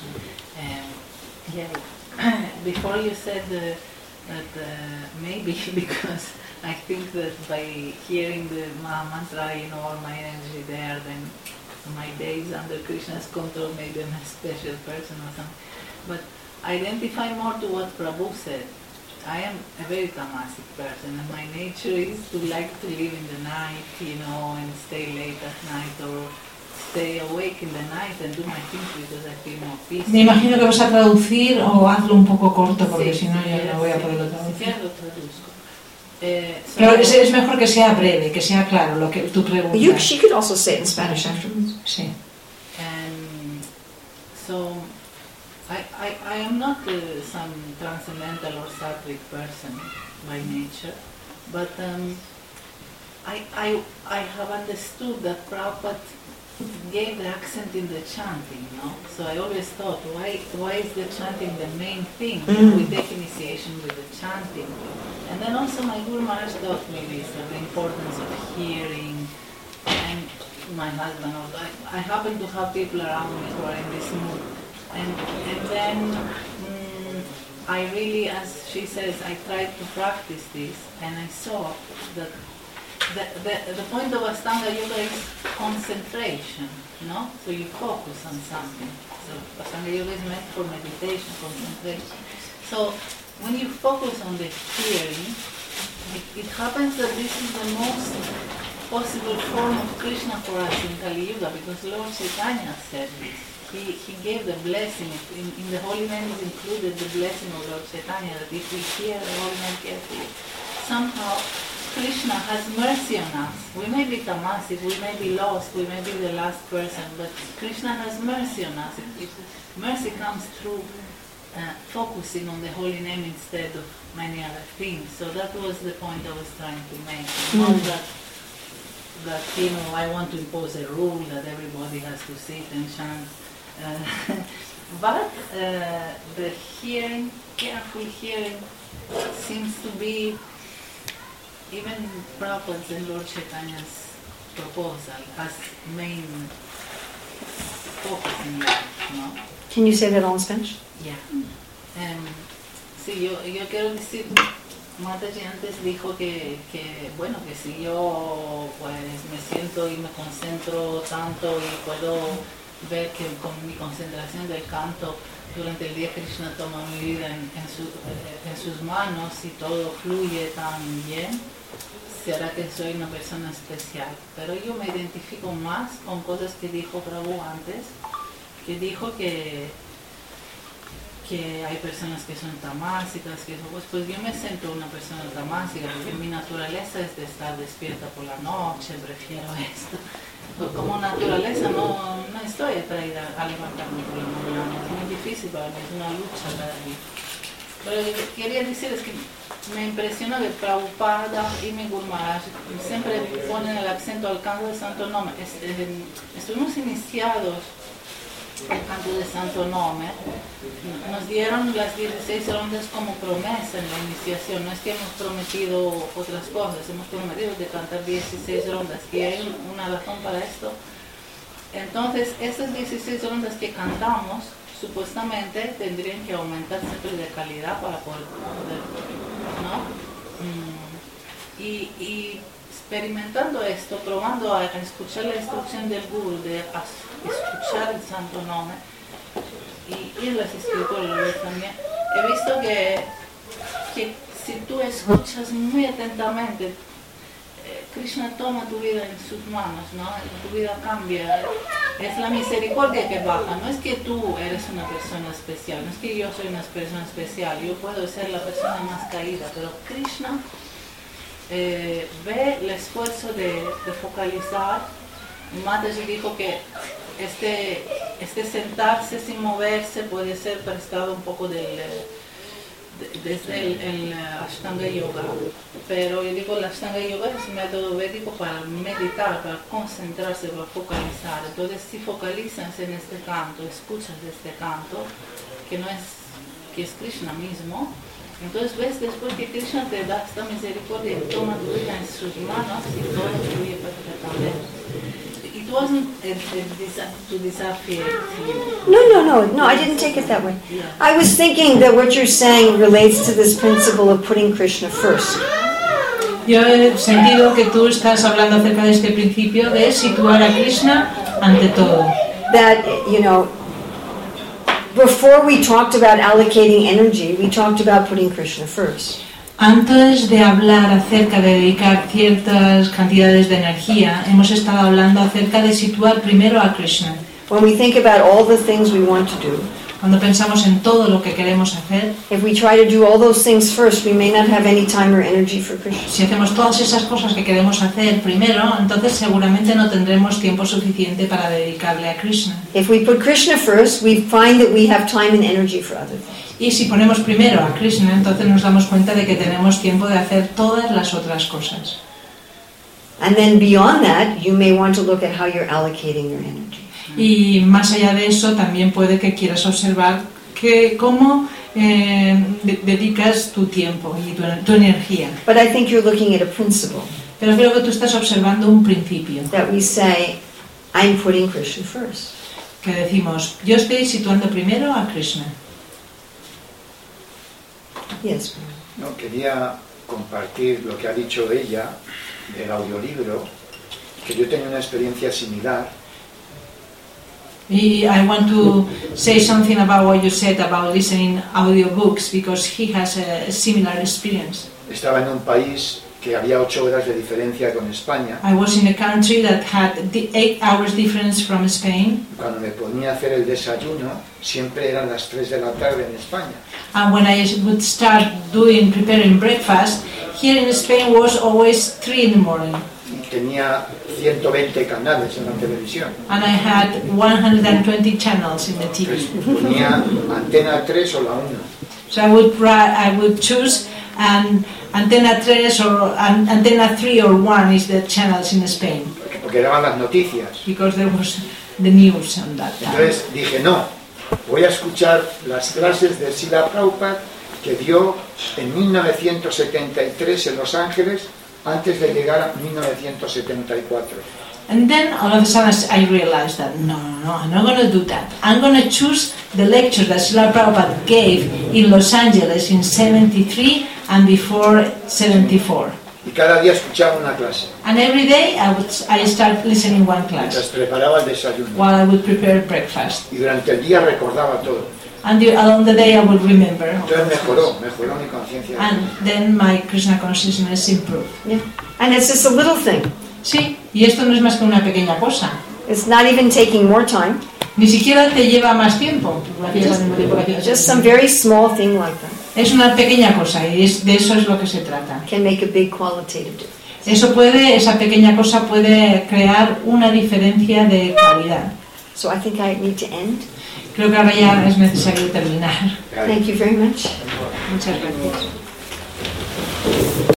Um, yeah. Before you said uh, that uh, maybe because I think that by hearing the Maha Mantra, you know, all my energy there, then my days under Krishna's control made them a special person or something. But identify more to what Prabhu said. I am a very tamasic person, and my nature is to like to live in the night, you know, and stay late at night or stay awake in the night and do my things because I feel more peaceful. Me imagino que vas a traducir o hazlo un poco corto porque Sí, si no si yo quieres, no voy a sí. poderlo Si traducir. quieres lo traduzco. Eh, so- Pero es, es mejor que sea breve, que sea claro lo que tú You, preguntas. she could also say it in Spanish afterwards. Sí. And so I, I, I am not uh, some transcendental or sattvic person by nature, but um, I, I, I have understood that Prabhupada gave the accent in the chanting, no? So I always thought, why, why is the chanting the main thing? Mm. We take initiation with the chanting. And then also my Guru Maharaj taught me this, uh, the importance of hearing, and my husband, or I, I happen to have people around me who are in this mood. And, and then mm, I really, as she says, I tried to practice this, and I saw that the, the, the point of Ashtanga Yoga is concentration, no? So you focus on something. So Ashtanga Yoga is meant for meditation, concentration. So when you focus on the hearing, it, it happens that this is the most possible form of Krishna for us in Kali Yuga, because Lord Chaitanya said this. He, he gave the blessing, in, in the Holy Name is included the blessing of Lord Chaitanya, that if we hear the Holy Name carefully, somehow Krishna has mercy on us. We may be tamasic, we may be lost, we may be the last person, but Krishna has mercy on us. It, it, mercy comes through uh, focusing on the Holy Name instead of many other things. So that was the point I was trying to make. Not that, that, you know, I want to impose a rule that everybody has to sit and chant. Uh, but uh, the hearing, careful hearing, seems to be even Prabhupada's and Lord Chaitanya's proposal as main focus in life, no? Can you say that all in Spanish? Yeah. Um, sí, yo, yo quiero decir, Mataji antes dijo que, que, bueno, que si yo pues me siento y me concentro tanto y puedo ver que con mi concentración del canto durante el día Krishna toma mi vida en, en, su, en sus manos y todo fluye tan bien, será que soy una persona especial. Pero yo me identifico más con cosas que dijo Prabhu antes, que dijo que que hay personas que son tamásicas, que pues, pues yo me siento una persona tamásica, porque mi naturaleza es de estar despierta por la noche, prefiero esto. Como naturaleza no, no estoy atraída a levantarme por la mañana, es muy difícil para mí, es una lucha cada día. Pero lo que quería decir es que me impresiona que Prabhupada y mi Guru Maharaj siempre ponen el acento al canto de Santo Nome. Es, eh, estuvimos iniciados al canto de Santo Nome. Nos dieron las dieciséis rondas como promesa en la iniciación. No es que hemos prometido otras cosas, hemos prometido de cantar dieciséis rondas. Y hay una razón para esto. Entonces, esas dieciséis rondas que cantamos, supuestamente tendrían que aumentar siempre de calidad para poder, poder ¿no? Mm. Y, y experimentando esto, probando a, a escuchar la instrucción del Guru, de a, escuchar el Santo Nome y, y las escrituras también, he visto que, que si tú escuchas muy atentamente, Krishna toma tu vida en sus manos, ¿no? Tu vida cambia. Es la misericordia que baja. No es que tú eres una persona especial, no es que yo soy una persona especial, yo puedo ser la persona más caída, pero Krishna eh, ve el esfuerzo de, de focalizar. Mataji dijo que este, este sentarse sin moverse puede ser prestado un poco del... desde el, el Ashtanga Yoga, pero yo digo el Ashtanga Yoga es un método védico para meditar, para concentrarse, para focalizar. Entonces si focalizas en este canto, escuchas este canto, que no es, que es Krishna mismo, entonces ves después que Krishna te da esta misericordia y toma tu vida en sus manos y todo fluye perfectamente. It wasn't a, a, to desafío. No, no, no, no, I didn't take it that way. I was thinking that what you're saying relates to this principle of putting Krishna first. Yo he sentido que tú estás hablando acerca de este principio de situar a Krishna ante todo. That, you know, before we talked about allocating energy, we talked about putting Krishna first. Antes de hablar acerca de dedicar ciertas cantidades de energía, hemos estado hablando acerca de situar primero a Krishna. When we think about all the things we want to do, cuando pensamos en todo lo que queremos hacer, if we try to do all those things first, we may not have any time or energy for Krishna. Si hacemos todas esas cosas que queremos hacer primero, entonces seguramente no tendremos tiempo suficiente para dedicarle a Krishna. If we put Krishna first, we find that we have time and energy for other things. Y si ponemos primero a Krishna, entonces nos damos cuenta de que tenemos tiempo de hacer todas las otras cosas. And then beyond that, you may want to look at how you're allocating your energy. Y más allá de eso, también puede que quieras observar que cómo eh, de dedicas tu tiempo y tu, tu energía. But I think you're looking at a principle. Pero creo que tú estás observando un principio. That we say, I'm putting Krishna first. Que decimos, yo estoy situando primero a Krishna. Yes. No, quería compartir lo que ha dicho ella del audiolibro, que yo tengo una experiencia similar. I want to say something about what you said about listening audiobooks, because he has a similar experience. Estaba en un país que había ocho horas de diferencia con España. I was in a country that had the eight hours difference from Spain. Cuando me ponía a hacer el desayuno, siempre eran las tres de la tarde en España. And when I would start doing preparing breakfast, here in Spain was always three in the morning. Tenía ciento veinte canales en la televisión. And I had one hundred twenty channels in the T V. Pues ponía antena tres o la uno. So I would I would choose an antena tres or an, antena three or one is the channels in Spain. Porque daban las noticias. Because there was the news on that time. Entonces dije, no, voy a escuchar las clases de Srila Prabhupada que dio en mil novecientos setenta y tres en Los Ángeles, antes de llegar a mil novecientos setenta y cuatro. And then all of a sudden I realized that no, no, no, I'm not going to do that. I'm going to choose the lecture that Srila Prabhupada gave in Los Angeles in seventy-three and before seventy-four. Y cada día escuchaba una clase. And every day I would I start listening one Mientras class preparaba el desayuno. while I would prepare breakfast. Y durante el día recordaba todo. And the, along the day I would remember. Entonces mejoró, mejoró mi conciencia. And then my Krishna consciousness improved. Yeah. And it's just a little thing. Sí, y esto no es más que una pequeña cosa. It's not even taking more time. Ni siquiera te lleva más tiempo. Just, just some very small thing like that. Es una pequeña cosa y es, de eso es lo que se trata. Can make a big qualitative difference. Eso puede, esa pequeña cosa puede crear una diferencia de calidad. So I think I need to end. Creo que ahora ya es necesario terminar. Thank you very much. Muchas gracias.